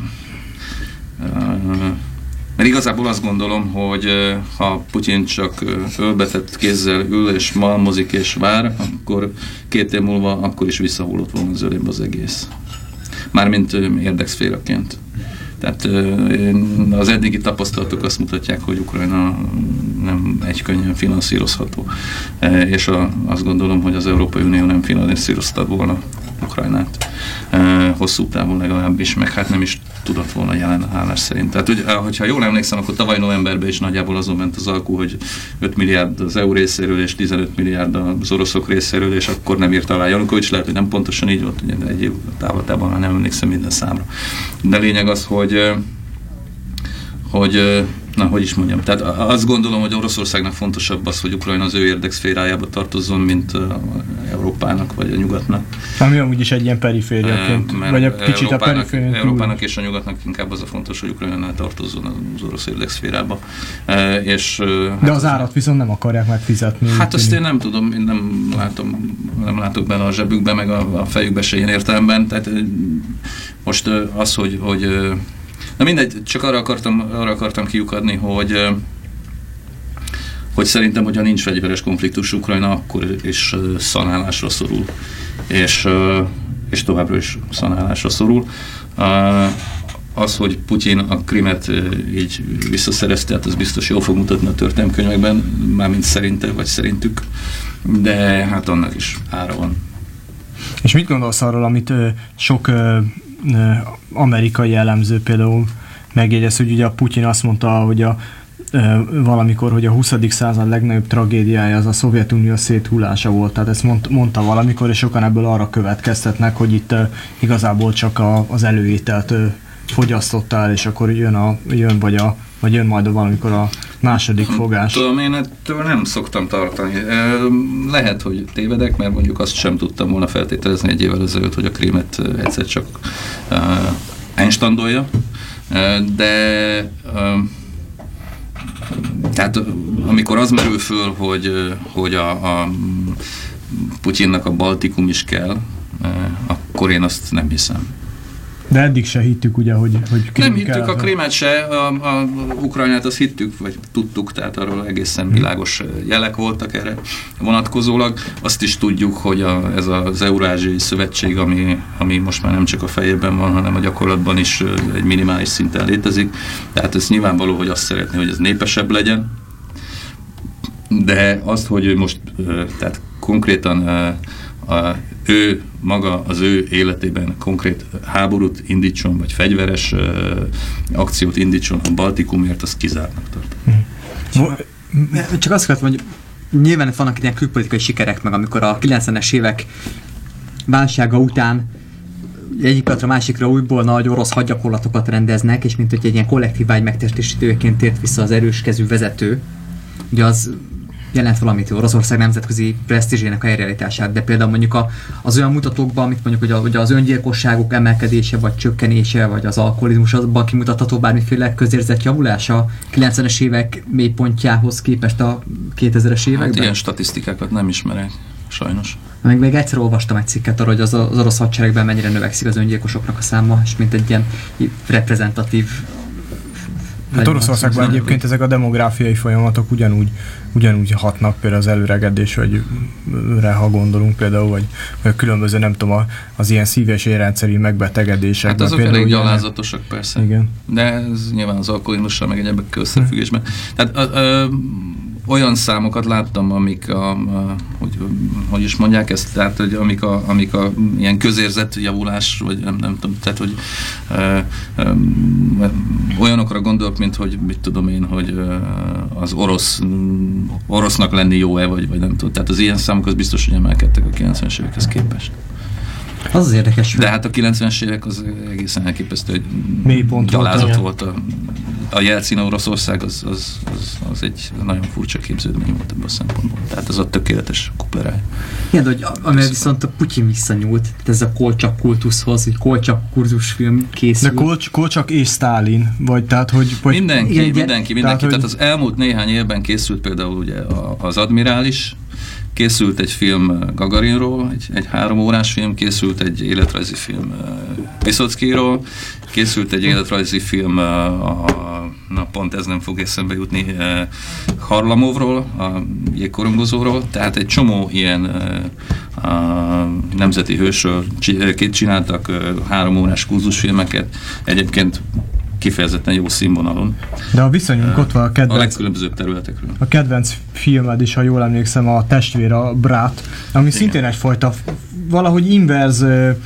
mert igazából azt gondolom, hogy ha Putyin csak ölbetett kézzel ül és malmozik és vár, akkor két év múlva akkor is visszahullott volna az ölébe az egész. Mármint érdekszféraként. Tehát az eddigi tapasztalatok azt mutatják, hogy Ukrajna nem egykönnyen finanszírozható. És a, azt gondolom, hogy az Európai Unió nem finanszírozta volna Ukrajnát. Hosszú távon legalábbis, meg hát nem is tudott volna jelen állás szerint. Tehát, hogy, hogyha jól emlékszem, akkor tavaly novemberben is nagyjából azon ment az alkú, hogy öt milliárd az é u részéről és tizenöt milliárd az oroszok részéről, és akkor nem írta alá Janukovics, lehet, hogy nem pontosan így volt, ugye egy év távlatában már nem emlékszem minden számra. De lényeg az, hogy hogy na, hogy is mondjam, tehát azt gondolom, hogy Oroszországnak fontosabb az, hogy Ukrajna az ő érdekszférájába tartozzon, mint Európának vagy a nyugatnak. Ami amúgy is egy ilyen perifériaként, e, vagy egy kicsit a periférián. Európának és a nyugatnak inkább az a fontos, hogy Ukrajnánál tartozzon az orosz érdekszférába. E, és, De hát az árat viszont nem akarják megfizetni. Hát azt én nem tudom, én nem látom, nem látok bele a zsebükbe, meg a, a fejükbe se ilyen értelemben. Tehát most az, hogy, hogy na mindegy, csak arra akartam, arra akartam kiukadni, hogy, hogy szerintem, hogyha nincs fegyveres konfliktus Ukrajna, akkor is szanálásra szorul. És, és továbbra is szanálásra szorul. Az, hogy Putyin a Krimet így visszaszerezte, hát az biztos jól fog mutatni a történelemkönyvekben, mármint szerinte, vagy szerintük, de hát annak is ára van. És mit gondolsz arról, amit ö, sok ö, ö, amerikai elemző például megjegyez, hogy ugye a Putyin azt mondta, hogy a, ö, valamikor, hogy a huszadik század legnagyobb tragédiája az a Szovjetunió széthullása volt. Tehát ezt mond, mondta valamikor, és sokan ebből arra következtetnek, hogy itt ö, igazából csak a, az előételt ö, fogyasztottál, és akkor jön, a, jön vagy, a, vagy jön majd a valamikor a második fogás. Tudom, én ettől nem szoktam tartani. Lehet, hogy tévedek, mert mondjuk azt sem tudtam volna feltételezni egy évvel ezelőtt, hogy a krémet egyszer csak einstandolja, de tehát amikor az merül föl, hogy, hogy a, a Putyinnak a Baltikum is kell, akkor én azt nem hiszem. De eddig se hittük, ugye, hogy, hogy nem hittük a Krímet se, a, a Ukrajnát azt hittük, vagy tudtuk, tehát arról egészen világos jelek voltak erre vonatkozólag. Azt is tudjuk, hogy a, ez az Eurázsiai Szövetség, ami, ami most már nem csak a fejében van, hanem a gyakorlatban is egy minimális szinten létezik. Tehát ez nyilvánvaló, hogy azt szeretné, hogy ez népesebb legyen. De azt, hogy ő most tehát konkrétan a, ő maga az ő életében konkrét háborút indítson, vagy fegyveres uh, akciót indítson a Baltikumért, azt kizártnak tartom. Csak azt akartam, hogy nyilván vannak ilyen külpolitikai sikerek, meg amikor a kilencvenes évek válsága után egyik pillanatra másikra újból nagy orosz hadgyakorlatokat rendeznek, és mint hogy egy ilyen kollektív vágy megtestesítőjeként tért vissza az erős kezű vezető, ugye az jelent valamit Oroszország nemzetközi presztízsének a helyreállítását, de például mondjuk a, az olyan mutatókban, amit mondjuk hogy, a, hogy az öngyilkosságok emelkedése, vagy csökkenése, vagy az alkoholizmus, abban kimutatható bármiféle közérzet javulása kilencvenes évek mélypontjához képest a kétezres években? Hát ilyen statisztikákat nem ismerek, sajnos. Még, még egyszer olvastam egy cikket arra, hogy az, az orosz hadseregben mennyire növekszik az öngyilkosoknak a száma, és mint egy ilyen reprezentatív. Hát Oroszországban egyébként ezek a demográfiai folyamatok ugyanúgy, ugyanúgy hatnak, például az előregedésre, ha gondolunk például, vagy, vagy különböző, nem tudom, az ilyen szív- és érrendszeri megbetegedések. Hát azok elég gyalázatosak persze, igen. De ez nyilván az alkoholizmussal meg egyebekkel összefüggésben. Tehát a, a, olyan számokat láttam, amik a, a hogy, hogy is mondják ezt, tehát hogy amik a, amik a ilyen közérzetjavulás, vagy nem, nem tudom, tehát hogy ö, ö, olyanokra gondolok, mint hogy mit tudom én, hogy ö, az orosz orosznak lenni jó-e, vagy, vagy nem tudom. Tehát az ilyen számok az biztos, hogy emelkedtek a kilencvenes évekhez képest. Az az érdekes. De hát a kilencvenes évek az egészen elképesztő, hogy mélypont gyalázat volt a, a Jelcin Oroszország, az, az, az, az egy nagyon furcsa képződmény volt ebből a szempontból. Tehát az a tökéletes kupleráj. Igen, de hogy amivel viszont a Putyin visszanyúlt, ez a Kolcsak kultuszhoz, hogy Kolcsak kurzusfilm készül. De Kolcs, Kolcsak és Sztálin, vagy tehát, hogy... hogy mindenki, igen, mindenki, mindenki. Tehát, tehát, tehát az elmúlt néhány évben készült például ugye az Admirális, készült egy film Gagarinról, egy, egy három órás film, készült egy életrajzi film Viszockiról, készült egy életrajzi film, a, a, na pont ez nem fog eszembe jutni, Harlamovról, a jégkorongozóról, tehát egy csomó ilyen a nemzeti hősről csináltak három órás kurzusfilmeket, egyébként kifejezetten jó színvonalon. De a viszonyunk ott van a kedvenc... A legkülönbözőbb területekről. A kedvenc filmed is, ha jól emlékszem, a Testvér, a Brát, ami igen. Szintén egyfajta valahogy inverz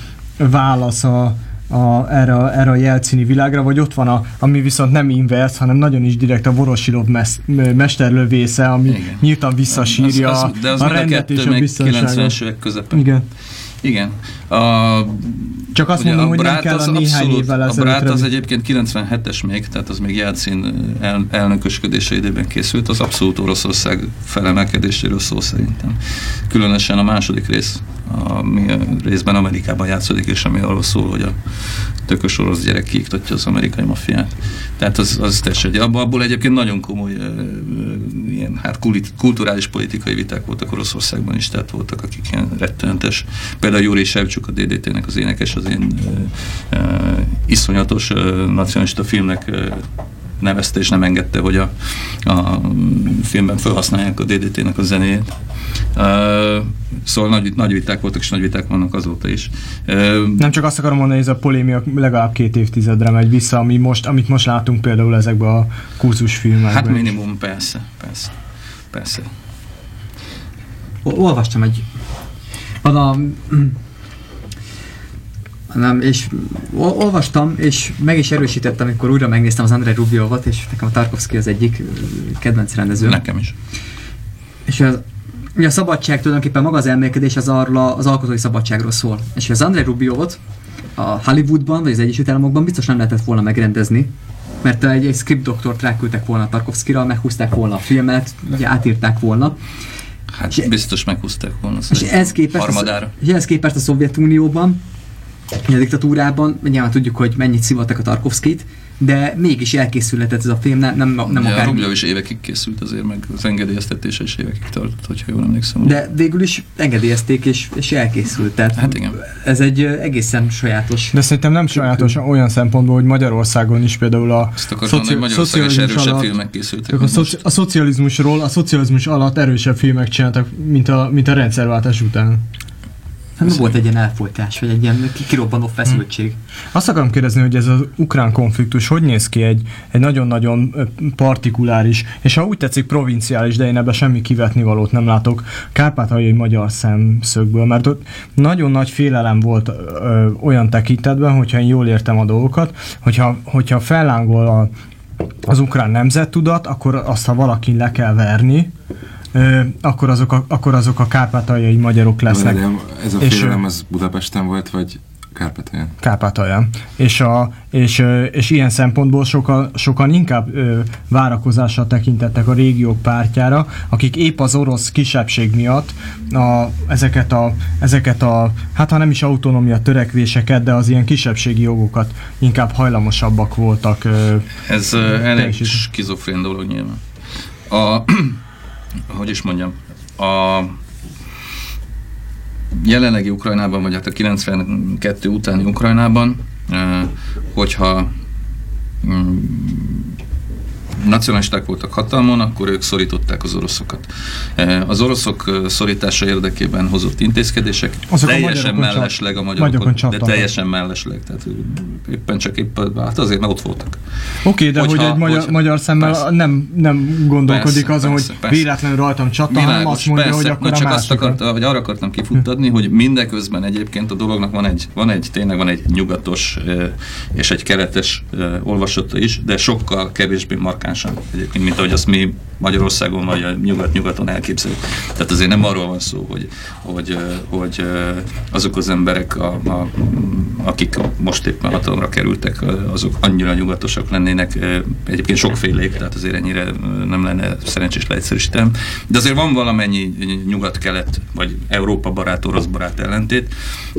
válasz a, a, erre, a, erre a jelcini világra, vagy ott van, a, ami viszont nem inverz, hanem nagyon is direkt a Vorosilov mes, mesterlövésze, ami igen. nyíltan visszasírja az, az, de az a rendet és a biztonságot. kilencvenes évek közepen. Igen. Igen. A, Csak azt mondom, hogy nem kell a néhány évvel ezelőtt. A Brát az egyébként kilencvenhetes még, tehát az még Jelcin el, elnökösködése idejében készült, az abszolút Oroszország felemelkedéséről szól szerintem. Különösen a második rész, ami részben Amerikában játszódik, és ami arról szól, hogy a tökös orosz gyerek kiiktatja az amerikai maffiát. Tehát az, az teljesen. Abból egyébként nagyon komoly ilyen, hát kulturális politikai viták voltak Oroszországban is, tehát voltak, akik ilyen rettentes. Például Jurij Sevcsuk, a dé dé té-nek az énekes, az én uh, uh, iszonyatos uh, nacionalista filmnek uh, nevezte, és nem engedte, hogy a, a filmben felhasználják a dé dé té-nek a zenéjét. Uh, szóval nagy, nagy viták voltak, és nagy viták vannak azóta is. Uh, nem csak azt akarom mondani, hogy ez a polémia legalább két évtizedre megy vissza, ami most, amit most látunk például ezekben a kurzusfilmekben. Hát minimum, persze, persze, persze. Olvastam egy... Van a... Nem, és olvastam, és meg is erősítettem, amikor újra megnéztem az Andrei Rubliovat, és nekem a Tarkovszky az egyik kedvenc rendező. Nekem is. És az, ugye a szabadság tulajdonképpen maga az elmélkedés az arról az alkotói szabadságról szól. És az Andrei Rubliovot a Hollywoodban, vagy az Egyesült Államokban biztos nem lehetett volna megrendezni, mert egy, egy script doktort ráküldtek volna Tarkovszkyra, meghúzták volna a filmet, ugye átírták volna. Hát és biztos meghúzták volna. És ez képest, harmadára. A, és ez képest a Szovjetunióban, a diktatúrában, nyilván tudjuk, hogy mennyit szivattak a Tarkovszkyt, de mégis elkészülhetett ez a film, nem, nem, nem ja, akár... A Rubliov is évekig készült azért, meg az engedélyeztetése is évekig tartott, hogyha jól emlékszem. De végül is engedélyezték, és, és elkészült. Tehát hát igen. Ez egy egészen sajátos... De szerintem nem sajátos olyan szempontból, hogy Magyarországon is például a... Azt akartam mondani, hogy Magyarországon is erősebb filmek készültek. A, szoci- a szocializmusról, a szocializmus alatt erősebb filmek csináltak, mint a, mint a rendszerváltás után. Nem volt egy ilyen elfolytás, vagy egy ilyen kirobbanó feszültség. Hmm. Azt akarom kérdezni, hogy ez az ukrán konfliktus hogy néz ki egy, egy nagyon-nagyon partikuláris, és ha úgy tetszik provinciális, de én ebben semmi kivetnivalót nem látok, kárpátaljai magyar szemszögből, mert ott nagyon nagy félelem volt ö, olyan tekintetben, hogyha én jól értem a dolgokat, hogyha, hogyha fellángol a, az ukrán nemzettudat, akkor azt, ha valakin le kell verni, Ö, akkor, azok a, akkor azok a kárpátaljai magyarok lesznek. De ez a félelem az Budapesten volt, vagy Kárpátalján? Kárpátalján. És, a, és, és ilyen szempontból sokan, sokan inkább ö, várakozással tekintettek a régiók pártjára, akik épp az orosz kisebbség miatt a, ezeket, a, ezeket a, hát ha nem is autonómia törekvéseket, de az ilyen kisebbségi jogokat inkább hajlamosabbak voltak. Ö, ez ö, elég skizofrén dolog nyilván. A hogy is mondjam, a jelenlegi Ukrajnában, vagy hát a kilencvenkettő utáni Ukrajnában, hogyha nacionalisták voltak hatalmon, akkor ők szorították az oroszokat. Az oroszok szorítása érdekében hozott intézkedések, azok teljesen a mellesleg a magyarokon, de teljesen mellesleg, tehát éppen csak éppen, hát azért, mert ott voltak. Oké, okay, de hogyha, hogy egy magyar, hogyha, magyar szemmel nem, nem gondolkodik persze, azon, persze, hogy persze. véletlenül rajtam csata, hanem azt mondja, persze, hogy akkor a csak másikat. Azt akart, vagy arra akartam kifuttatni, hogy mindeközben egyébként a dolognak van egy, van egy, tényleg van egy nyugatos és egy keletes olvasata is, de sokkal kevésbé markáns egyébként, mint ahogy azt mi Magyarországon vagy a nyugat-nyugaton elképzeljük. Tehát azért nem arról van szó, hogy, hogy, hogy azok az emberek, a, a, akik most éppen hatalomra kerültek, azok annyira nyugatosak lennének, egyébként sokfélék, tehát azért ennyire nem lenne szerencsés leegyszerűsítem. De azért van valamennyi nyugat-kelet, vagy Európa barát, orosz barát ellentét,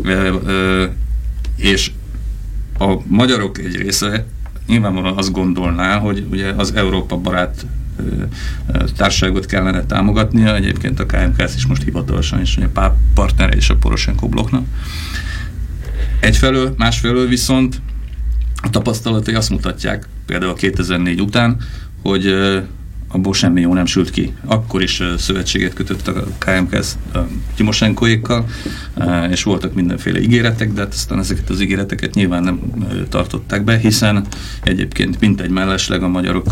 és a magyarok egy része nyilvánvalóan azt gondolná, hogy ugye az Európa barát társaságot kellene támogatnia, egyébként a ká em ká is most hivatalosan is ugye partnere és a Poroshenko blokknak. Egyfelől, másfelől viszont a tapasztalatai azt mutatják, például a kétezer-négy után, hogy abból semmi jó nem sült ki. Akkor is szövetséget kötött a ká em ká a Timoshenkoékkal, és voltak mindenféle ígéretek, de aztán ezeket az ígéreteket nyilván nem tartották be, hiszen egyébként mintegy mellesleg a magyarok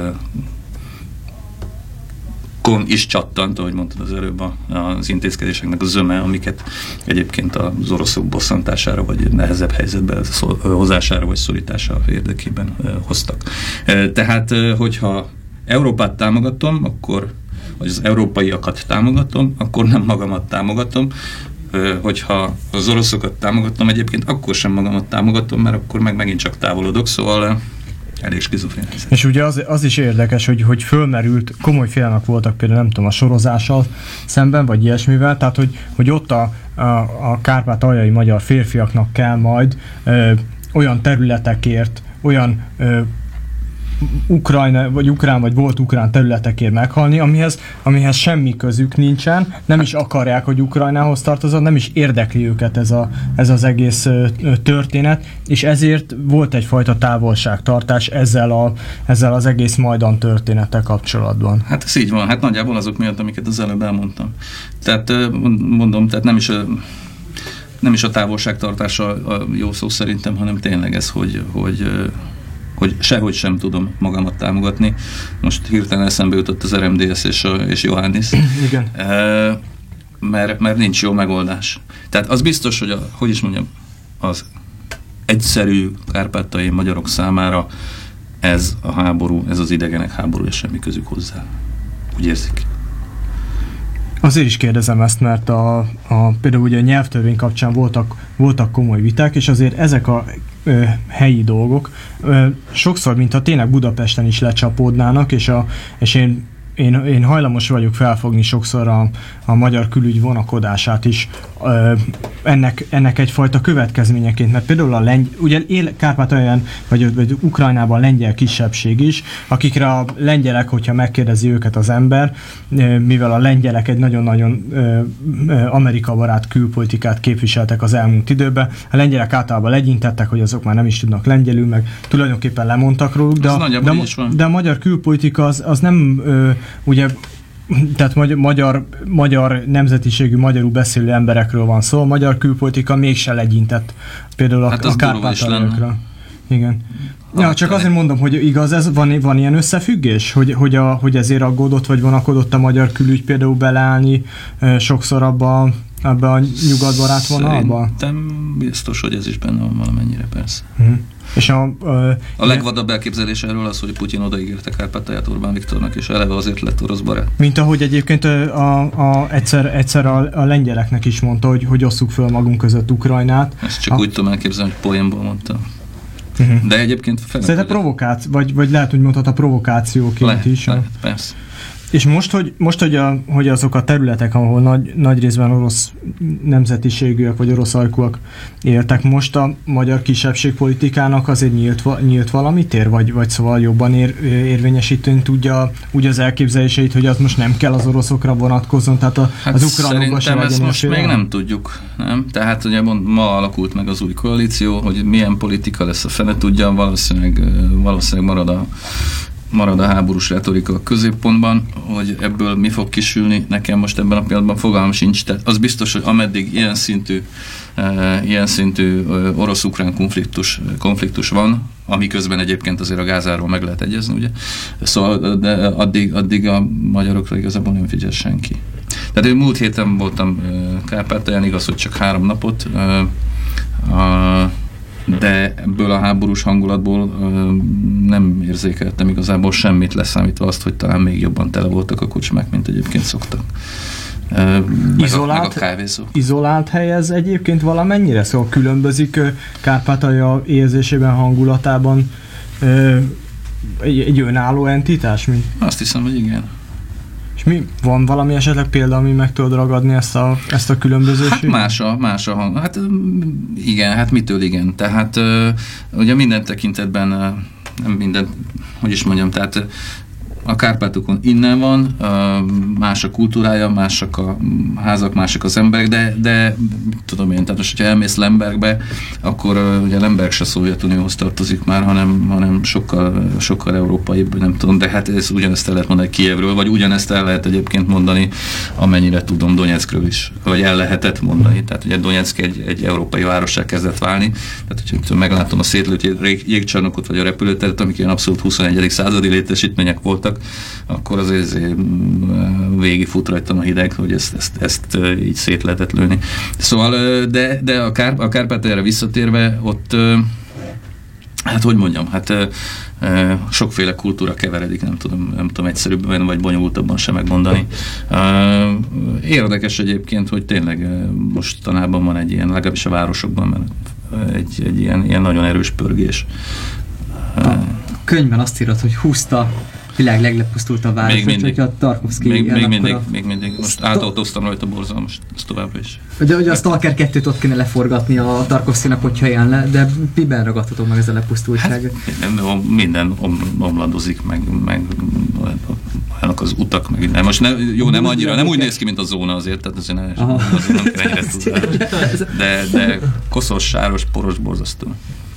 kon is csattant, ahogy mondtad az előbb, az intézkedéseknek a zöme, amiket egyébként az oroszok bosszantására, vagy nehezebb helyzetbe hozására, vagy szorítása érdekében hoztak. Tehát, hogyha Európát támogatom, akkor, vagy az európaiakat támogatom, akkor nem magamat támogatom. Hogyha az oroszokat támogatom egyébként, akkor sem magamat támogatom, mert akkor meg megint csak távolodok, szóval elég skizofrén helyzet. És ugye az, az is érdekes, hogy, hogy fölmerült, komoly félelmek voltak például nem tudom, a sorozással szemben, vagy ilyesmivel, tehát hogy, hogy ott a, a, a kárpátaljai magyar férfiaknak kell majd ö, olyan területekért, olyan ö, Ukrajna, vagy ukrán, vagy volt ukrán területekért meghalni, amihez, amihez semmi közük nincsen, nem is akarják, hogy Ukrajnához tartozon, nem is érdekli őket ez, a, ez az egész ö, történet, és ezért volt egyfajta távolságtartás ezzel, a, ezzel az egész Majdan történettel kapcsolatban. Hát ez így van, hát nagyjából azok miatt, amiket az előbb elmondtam. Tehát mondom, tehát nem is a, nem is a távolságtartás a, a jó szó szerintem, hanem tényleg ez, hogy, hogy hogy sehogy sem tudom magamat támogatni. Most hirtelen eszembe jutott az er em dé es és, a, és Johannis. Igen. E, mert, mert nincs jó megoldás. Tehát az biztos, hogy a, hogy is mondjam, az egyszerű kárpátaljai magyarok számára ez a háború, ez az idegenek háborúja, semmi közük hozzá. Úgy érzik. Azért is kérdezem ezt, mert a, a, például ugye a nyelvtörvény kapcsán voltak, voltak komoly viták, és azért ezek a ö, helyi dolgok ö, sokszor, mintha tényleg Budapesten is lecsapódnának, és, a, és én Én, én hajlamos vagyok felfogni sokszor a, a magyar külügy vonakodását is ö, ennek, ennek egyfajta következményeként, mert például a lengy, ugye él Kárpátalján, vagy, vagy Ukrajnában lengyel kisebbség is, akikre a lengyelek, hogyha megkérdezi őket az ember, ö, mivel a lengyelek egy nagyon-nagyon ö, ö, amerikabarát külpolitikát képviseltek az elmúlt időben, a lengyelek általában legyintettek, hogy azok már nem is tudnak lengyelül, meg tulajdonképpen lemondtak róluk, de, a, de, a, de a magyar külpolitika az, az nem ö, ugye, tehát magyar, magyar, magyar nemzetiségű, magyarul beszélő emberekről van szó, a magyar külpolitika mégse legyintett például a, hát a Kárpátaljaiakra. Igen. Ja, csak azért mondom, hogy igaz, ez van, van ilyen összefüggés, hogy, hogy, a, hogy ezért aggódott, vagy vonakodott a magyar külügy például beleállni e, sokszor abba, abba a nyugatbarát vonalba? Szerintem biztos, hogy ez is benne van valamennyire, persze. Uh-huh. És a, a, a legvadabb elképzelés erről az, hogy Putyin odaígérte Kárpátalját Orbán Viktornak, és eleve azért lett orosz barát. Mint ahogy egyébként a, a, egyszer, egyszer a, a lengyeleknek is mondta, hogy, hogy osszuk föl magunk között Ukrajnát. Ezt csak a... úgy tudom elképzelni, hogy poénból mondta. Uh-huh. De egyébként... Szerintem provokáció, vagy, vagy lehet, hogy mondhat a provokációként lehet, is. Lehet, persze. És most, hogy, most hogy, a, hogy azok a területek, ahol nagy, nagy részben orosz nemzetiségűek vagy orosz ajkúak éltek, most a magyar kisebbségpolitikának azért nyílt, nyílt valami tér, vagy, vagy szóval jobban ér, érvényesíteni tudja úgy az elképzeléseit, hogy az most nem kell az oroszokra vonatkozzon, tehát a, hát az ukránokban sem legyen. Ezt most még nem tudjuk, nem? Tehát ugye ma alakult meg az új koalíció, hogy milyen politika lesz a fene tudja, valószínűleg, valószínűleg marad a marad a háborús retorika a középpontban, hogy ebből mi fog kisülni, nekem most ebben a pillanatban fogalmam sincs. Tehát az biztos, hogy ameddig ilyen szintű, e, ilyen szintű e, orosz-ukrán konfliktus, konfliktus van, ami közben egyébként azért a Gázáról meg lehet egyezni, ugye? Szóval de addig, addig a magyarokra igazából nem figyel senki. Tehát én múlt héten voltam e, Kárpátalján, igaz, hogy csak három napot, e, a de ebből a háborús hangulatból ö, nem érzékeltem igazából semmit, leszámítva azt, hogy talán még jobban tele voltak a kocsmák, mint egyébként szoktak. Ö, izolált, meg a, meg a kávézó. Izolált hely ez egyébként valamennyire? Szóval különbözik Kárpátalja érzésében, hangulatában ö, egy, egy önálló entitás? Mint? Azt hiszem, hogy igen. És mi? Van valami esetleg példa, ami meg tudod ragadni ezt a, ezt a különbözőséget? Hát más a, más a hang. Hát igen, hát mitől igen. Tehát ugye minden tekintetben, nem minden, hogy is mondjam, tehát a Kárpátokon innen van, más a kultúrája, másak a házak, mások az emberek, de, de tudom én, tehát most, hogyha elmész Lembergbe, akkor ugye Lemberg se Szovjetunióhoz tartozik már, hanem, hanem sokkal, sokkal európaibb, nem tudom, de hát ez ugyanezt el lehet mondani Kijevről, vagy ugyanezt el lehet egyébként mondani, amennyire tudom Donyeckről is, vagy el lehetett mondani. Tehát ugye Donyeck egy, egy európai várossá kezdett válni, tehát hogyha meglátom a szétlőtt jégcsarnokot, vagy a repülőteret, amik ilyen abszolút huszonegyedik századi létesítmények voltak, akkor azért végig fut rajtam a hideg, hogy ezt, ezt, ezt így szét lehetett lőni. Szóval, de, de a, Kár, a Kárpátaljára visszatérve, ott, hát hogy mondjam, hát sokféle kultúra keveredik, nem tudom, nem tudom egyszerűbben vagy bonyolultabban sem megmondani. Érdekes egyébként, hogy tényleg mostanában van egy ilyen, legalábbis a városokban, mert egy, egy ilyen, ilyen nagyon erős pörgés. A könyvben azt írod, hogy húzta világ leglepusztultabb város, hogy a Tarkovszky még, még, mindig, a... még mindig, most átautóztam rajta borzalmas, ez továbbra is. De ugye a Stalker kettőt ott kéne leforgatni a Tarkovszkynak, hogyha ilyen le, de miben ragadható meg ez a lepusztultság? Hát, minden om, omladozik, meg, meg olyanok az utak, meg minden. Most ne, jó, nem annyira, nem úgy néz ki, mint a zóna azért, tehát azért, ne, azért nem kell ennyire tudni. De, de koszos, sáros, poros, borzasztó.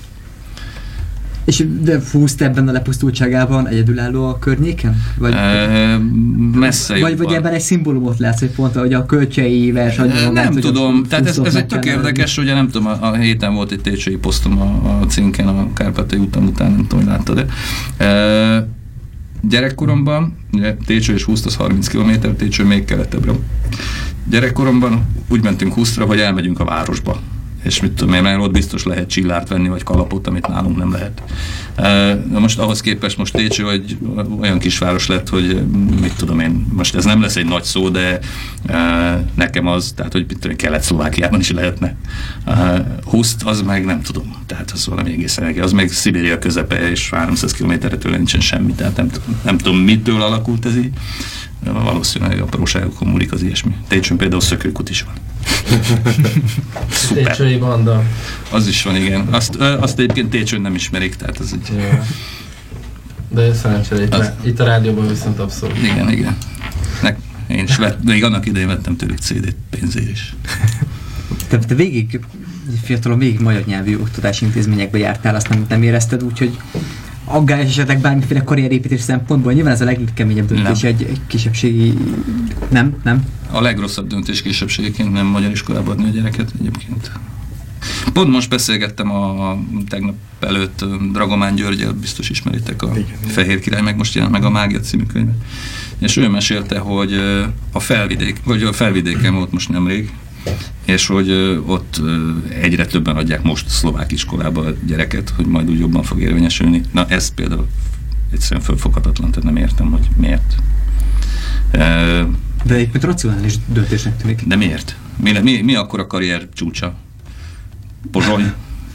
És de Fúzt ebben a lepusztultságában egyedülálló a környéken? Vagy, e, messze vagy, vagy ebben egy szimbólumot látsz, hogy pont, hogy a kölcsei vers... E, nem tudom, tehát ez, ez egy tök érdekes, ugye nem tudom, a, a héten volt egy técsői posztom a, a cinken, a Kárpátaljai utam után, nem tudom, hogy láttad-e. E, gyerekkoromban, ugye Técső és Húszd az harminc kilométer, Técső még keletebbre. Gyerekkoromban úgy mentünk Húszdra, hogy elmegyünk a városba. és mit tudom én, mert ott biztos lehet csillárt venni, vagy kalapot, amit nálunk nem lehet. Na most ahhoz képest most Técső egy olyan kisváros lett, hogy mit tudom én, most ez nem lesz egy nagy szó, de nekem az, tehát hogy mit tudom én, Kelet-Szlovákiában is lehetne. Huszt, az meg nem tudom, tehát az valami egészen elég, az meg Szibéria közepe, és háromszáz kilométerre tőle nincsen semmi, tehát nem, nem tudom, mitől alakult ez így. Valószínűleg apróságokon múlik az ilyesmi. Técsőn például szökőkút is van. Técsői banda. Az is van, igen. Azt, azt egyébként Técsőn nem ismerik, tehát az egy... Ja. De szerencsére itt, az... itt a rádióban viszont abszolút. Igen, igen. Ne, én is vett, még annak idején vettem tőlük cé dét pénzért is. Te, te végig, fiatalon végig magyar nyelvű oktatási intézményekbe jártál, azt nem, nem érezted, úgyhogy aggályos esetleg bármiféle karrierépítés szempontból. Nyilván ez a legkeményebb döntés egy, egy kisebbségi... Nem? Nem? A legrosszabb döntés kisebbségeként nem magyar iskolába adni a gyereket egyébként. Pont most beszélgettem a, a tegnap előtt Dragomán Györgyel, biztos ismeritek, a Fehér Király, meg most jelent meg a Mágia című könyvet. És ő mesélte, hogy a felvidék, vagy a felvidéken volt most nemrég, és hogy ott egyre többen adják most szlovák iskolába a gyereket, hogy majd úgy jobban fog érvényesülni. Na ez például egyszerűen fölfoghatatlan, tehát nem értem, hogy miért. De egyébként racionális döntésnek tűnik. De miért? Mi, mi, mi akkor a karrier csúcsa? Pozsony?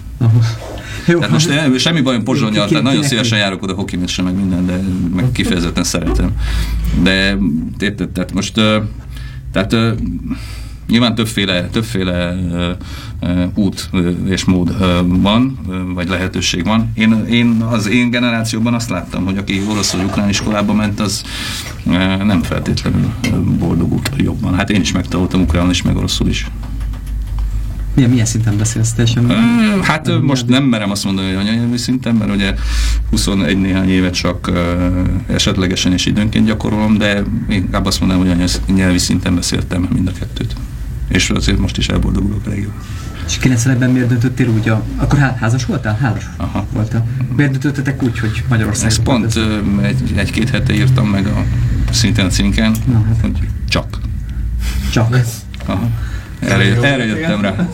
Jó, tehát most nem, semmi bajom Pozsonnyal, tehát nagyon szívesen járok oda hokimeccsre, meg minden, de meg kifejezetten szeretem. De érted, tehát most tehát nyilván többféle, többféle uh, uh, út uh, és mód uh, van, uh, vagy lehetőség van. Én, én az én generációban azt láttam, hogy aki orosz vagy ukrán iskolába ment, az uh, nem feltétlenül boldogult jobban. Hát én is megtanultam ukránul is, meg oroszul is. Milyen, milyen szinten beszélsz teljesen? Uh, hát nem most nem merem azt mondani, hogy anyanyelvű szinten, mert ugye huszonegy néhány évet csak uh, esetlegesen és időnként gyakorolom, de inkább azt mondanám, hogy anyanyelvi szinten beszéltem mind a kettőt. És azért most is elboldogulok elég. És kilencvenben miért döntöttél úgy? A, akkor há, házas voltál? Házas Aha. voltál. Miért döntöttetek úgy, hogy Magyarország? Ezt pont egy, egy-két hete írtam meg a szintén a címken, Na, hát. hogy csak. Csak. Aha. Erre, erre jöttem rá.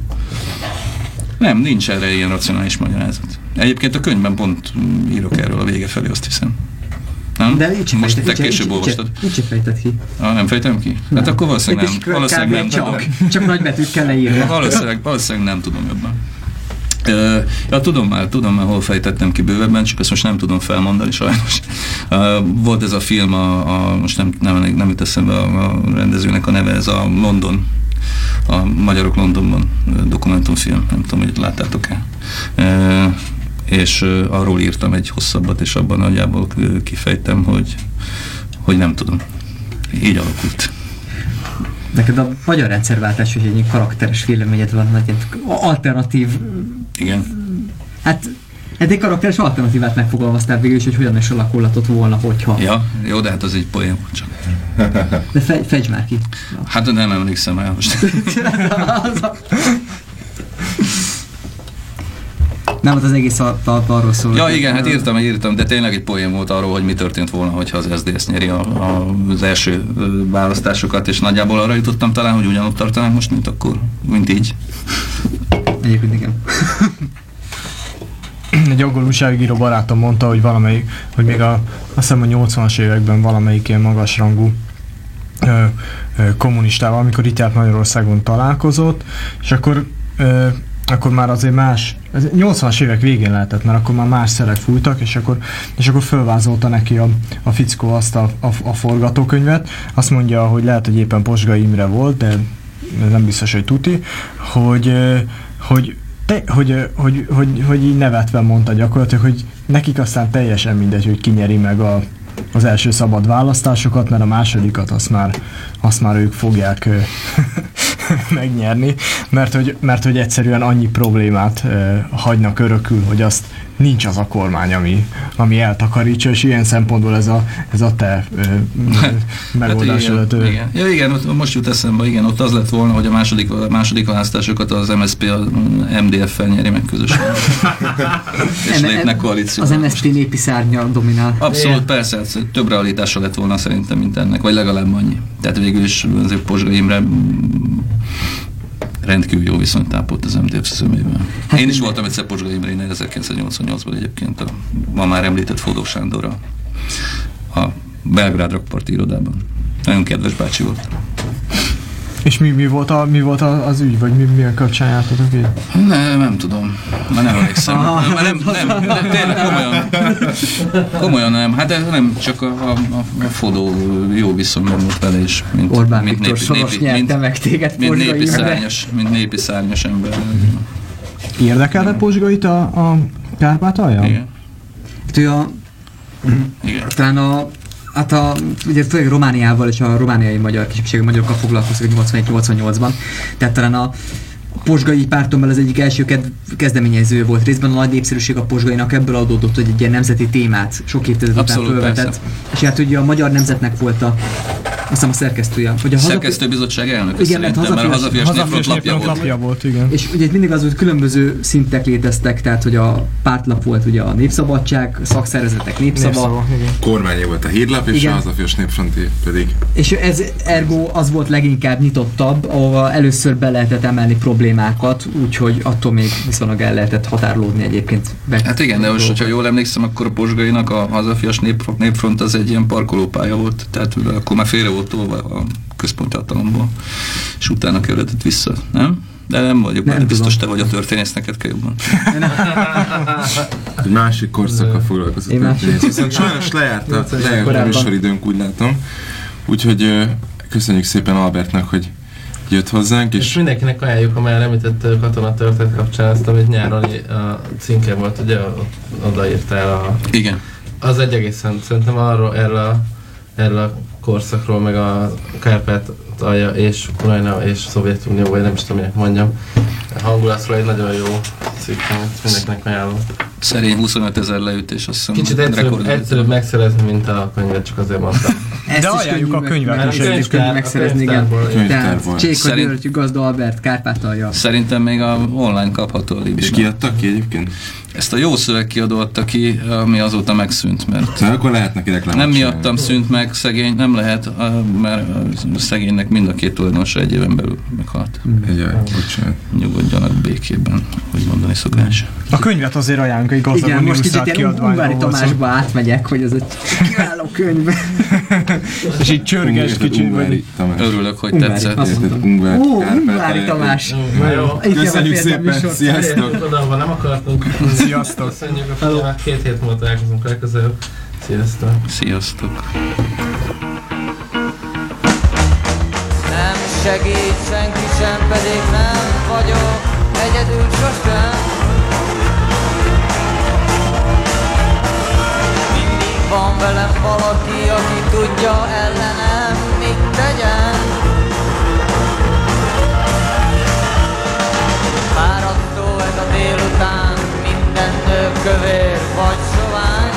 Nem, nincs erre ilyen racionális magyarázat. Egyébként a könyvben pont írok erről a vége felé, azt hiszem. Nem? De így most fejtett, te így később olvastad. Így se fejtett ki. Ah, nem fejtem ki? Nem. Hát akkor valószínűleg nem. Valószínűleg nem csak, tudom. csak nagybetűkkel leírva. Valószínűleg, valószínűleg nem tudom jobban. Uh, ja, tudom már, tudom már, hol fejtettem ki bővebben, csak ezt most nem tudom felmondani sajnos. Uh, volt ez a film, a, a, most nem, nem, nem jut eszembe a, a rendezőnek a neve, ez a London, a Magyarok Londonban dokumentumfilm, nem tudom, hogy láttátok-e. Uh, és uh, arról írtam egy hosszabbat, és abban nagyjából kifejtem, hogy, hogy nem tudom. Így alakult. Neked a magyar rendszerváltás, hogy egy karakteres véleményed van, vagy egy alternatív... Igen. Hát egy karakteres alternatívát megfogalmaztál végül is, hogy hogyan is alakulhatott volna, hogyha... Ja, jó, de hát az egy poén csak. De fej, fejtsd már ki. Hát nem emlékszem el most. Nem, hát az egész a, a, arról szól. Ja, igen, hát írtam, írtam, de tényleg egy poén volt arról, hogy mi történt volna, hogyha az es zé dé es nyeri a, a, az első választásokat, és nagyjából arra jutottam talán, hogy ugyanott tartanánk most, mint akkor, mint így. Egyébként igen. Egy angol újságíró barátom mondta, hogy valamelyik, hogy még a, azt hiszem a nyolcvanas években valamelyik ilyen magasrangú ö, ö, kommunistával, amikor itt járt Magyarországon találkozott, és akkor ö, akkor már azért más, ez nyolcvanas évek végén lehetett, mert akkor már más szerek fújtak, és akkor, és akkor fölvázolta neki a, a fickó azt a, a, a forgatókönyvet. Azt mondja, hogy lehet, hogy éppen Posgai Imre volt, de nem biztos, hogy tuti, hogy, hogy, te, hogy, hogy, hogy, hogy így nevetve mondta gyakorlatilag, hogy nekik aztán teljesen mindegy, hogy ki nyeri meg a, az első szabad választásokat, mert a másodikat azt már, azt már ők fogják megnyerni, mert hogy, mert hogy egyszerűen annyi problémát uh, hagynak örökül, hogy azt nincs az a kormány, ami, ami eltakarítsa, és ilyen szempontból ez a, ez a te uh, megoldás hát előtt. Igen. Ja, igen, ott, most jut eszembe, igen, ott az lett volna, hogy a második, a második választásokat az em es zé pé a em dé ef-fel nyeri meg közösen. És lépnek koalícióba. Az em es zé pé népi szárnya dominál. Abszolút, persze, hát több realitása lett volna szerintem, mint ennek, vagy legalább annyi. Tehát végül is azért Posgai Imre rendkívül jó viszonyt tápolt az em dé ef zömében. Én is voltam egyszer Pozsgai Imrénél ezerkilencszáznyolcvannyolcban egyébként a ma már említett Fodó Sándorra a Belgrád rakparti irodában. Nagyon kedves bácsi volt. És mi, mi volt, a, mi volt a, az ügy, vagy mi, milyen kapcsán jártatok így? Nem, nem tudom. Már nem emlékszem. nem, nem, nem, nem, tényleg komolyan. Komolyan nem. Hát ez nem csak a, a, a Fodó jó viszonyban volt vele is. Mint, Orbán mint Viktor Soros nyerte meg téged mint Pozsgai népi, Imre. szárnyas, mint népi szárnyas ember. Érdekelne Pozsgait a, a Kárpátalja? Igen. Hát ő a, Igen. talán a Hát a, ugye főleg Romániával és a romániai magyar kisebbségű magyarokkal foglalkoztak nyolcvanegy nyolcvannyolcban. Tehát talán a Pozsgai pártommal az egyik első ked- kezdeményező volt. Részben a nagy népszerűség a Pozsgainak ebből adódott, hogy egy ilyen nemzeti témát sok évtized után fölvetett. És hát ugye a Magyar Nemzetnek volt a, azt hiszem a szerkesztője. Vagy a Szerkesztőbizottság elnöke igen, szerintem, mert a Hazafias Népfront lapja volt. lapja volt, igen. És ugye itt mindig az, hogy különböző szintek léteztek, tehát hogy a pártlap volt ugye a Népszabadság, a szakszervezetek Népszava. Népszava, igen. Kormányé volt a Hírlap, és Igen. a Hazafias Népfronti pedig. És ez ergo az volt leginkább nyitottabb, ahol először be lehetett emelni problémákat, úgyhogy attól még viszonylag el lehetett határolódni egyébként. Hát igen, de most, hogyha jól emlékszem, akkor a Pozsgainak a Hazafias Nép, Népfront az egy ilyen parkolópálya volt, tehát akkor már félre volt tolva a központi hatalomból, és utána kerülhetett vissza, nem? De nem vagyok, nem mert biztos tudom. te vagy a történész, neked kell jobban. Egy másik korszakkal foglalkozott. Én másik. Viszont sajnos lejárt a, lejárt a korábban. műsoridőnk, úgy látom. Úgyhogy ö, köszönjük szépen Albertnek, hogy jött hozzánk, És és mindenkinek ajánljuk a már említett katonatörténet kapcsán azt, amit nyáron a cinke volt, ugye odaírtál a... Igen. Az egy egészen, szerintem arról, erről a, erről a korszakról, meg a Kárpátalja és Ukrajna és Szovjetunió, vagy nem is tudom, minek mondjam, hangulatról egy nagyon jó cikk, amit mindenkinek ajánlom. Szerény huszonöt ezer leütés, azt hiszem. Kicsit egyszerűbb, egyszerűbb megszerezni, mint a könyvet, csak azért mondtam. Ezt De is ajánljuk könnyű a könyvet meg- is ezt is egyébként. könnyű megszerezni, igen. könyvtárból. Tehát Könyvtárból. Cséka Szerint- György, Gazda Albert, Kárpátalja. Szerintem még a online kapható a és Libriben. kiadtak ki egyébként? Ezt a jó szövegkiadó adta ki, ami azóta megszűnt, mert Na, akkor lehet neki reklámot nem csinálni. miattam szűnt meg, szegény, nem lehet, a- mert a szegénynek mind a két tulajdonosa egy éven belül meghalt. Jaj, bocsánat. Nyugodjanak békében, hogy mondani szokás. A könyvet azért ajánlunk, egy gazdag Igen, most kicsit illusztrált ilyen Ungvári kiadványról volt szó. Tamásba átmegyek, hogy ez egy kiváló könyv. És így csörges Érted, kicsit, Ungvári vagy... Tamás. Örülök, hogy Ungvári, tetszett. azt Érted, mondtam. Ungvári, Ó, Kárpátalja. Ungvári Tamás. Na jó. Itt Köszönjük jön a szépen, műsor. sziasztok! Oda nem akartunk. Sziasztok! Köszönjük a figyelmet, két hét múlva találkozunk legközelebb. Sziasztok! Sziasztok! Nem segít senki sem, pedig nem vagyok egyedül sosem. Mindig van velem valaki, aki tudja ellenem mit tegyen. Fáradtó ez a délután, minden nő kövér vagy sovány.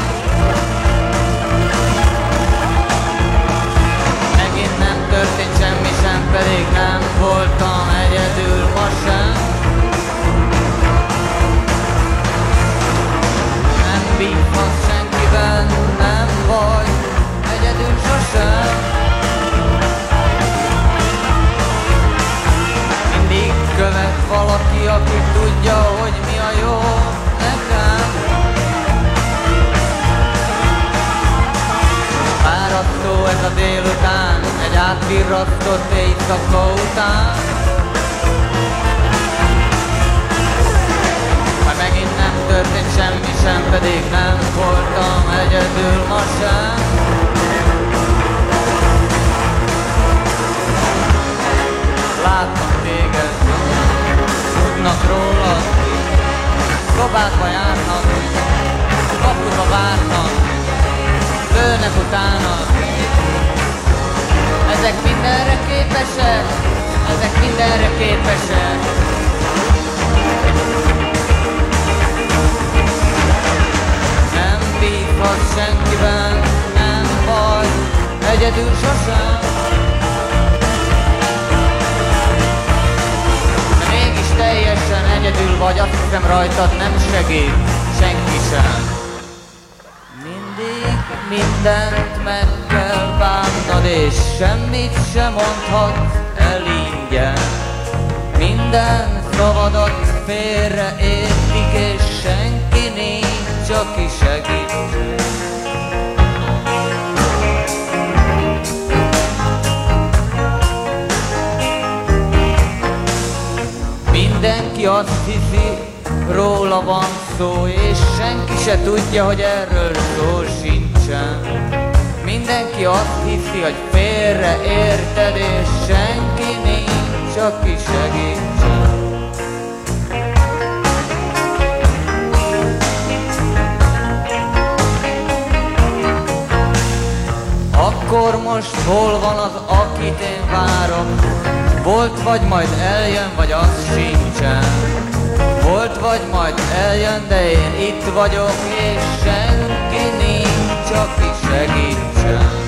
Megint nem történt semmi sem, pedig nem voltam egyedül ma sem. Nem bízhatsz senkiben, nem vagy egyedül sosem. Mindig követ valaki, aki tudja, hogy mi a jó nekem. Fáradtó ez a délután, egy átvirrattott éjszaka után. Már megint nem történt semmi sem, pedig nem voltam egyedül ma sem. Láttam téged, tudnak rólad, szobádba járnak, kapuba várnak, lőnek utána. Ezek mindenre képesek, ezek mindenre képesek. Nem bízhatsz senkiben, nem vagy egyedül sosem. De mégis teljesen egyedül vagy, azt hiszem rajtad nem segít senki sem. Mindig mindent meg kell bánnod, és semmit sem mondhatsz el ingyen. Mind Minden szavadat félreértik, és senki nincs, aki segítsen. Mindenki azt hiszi, róla van szó, és senki se tudja, hogy erről szó sincsen. Mindenki azt hiszi, hogy félreérted, és senki nincs, aki segítsen. Akkor most hol van az, akit én várok? Volt vagy majd eljön, vagy az sincsen. Volt vagy majd eljön, de én itt vagyok, és senki nincs, aki segítsen.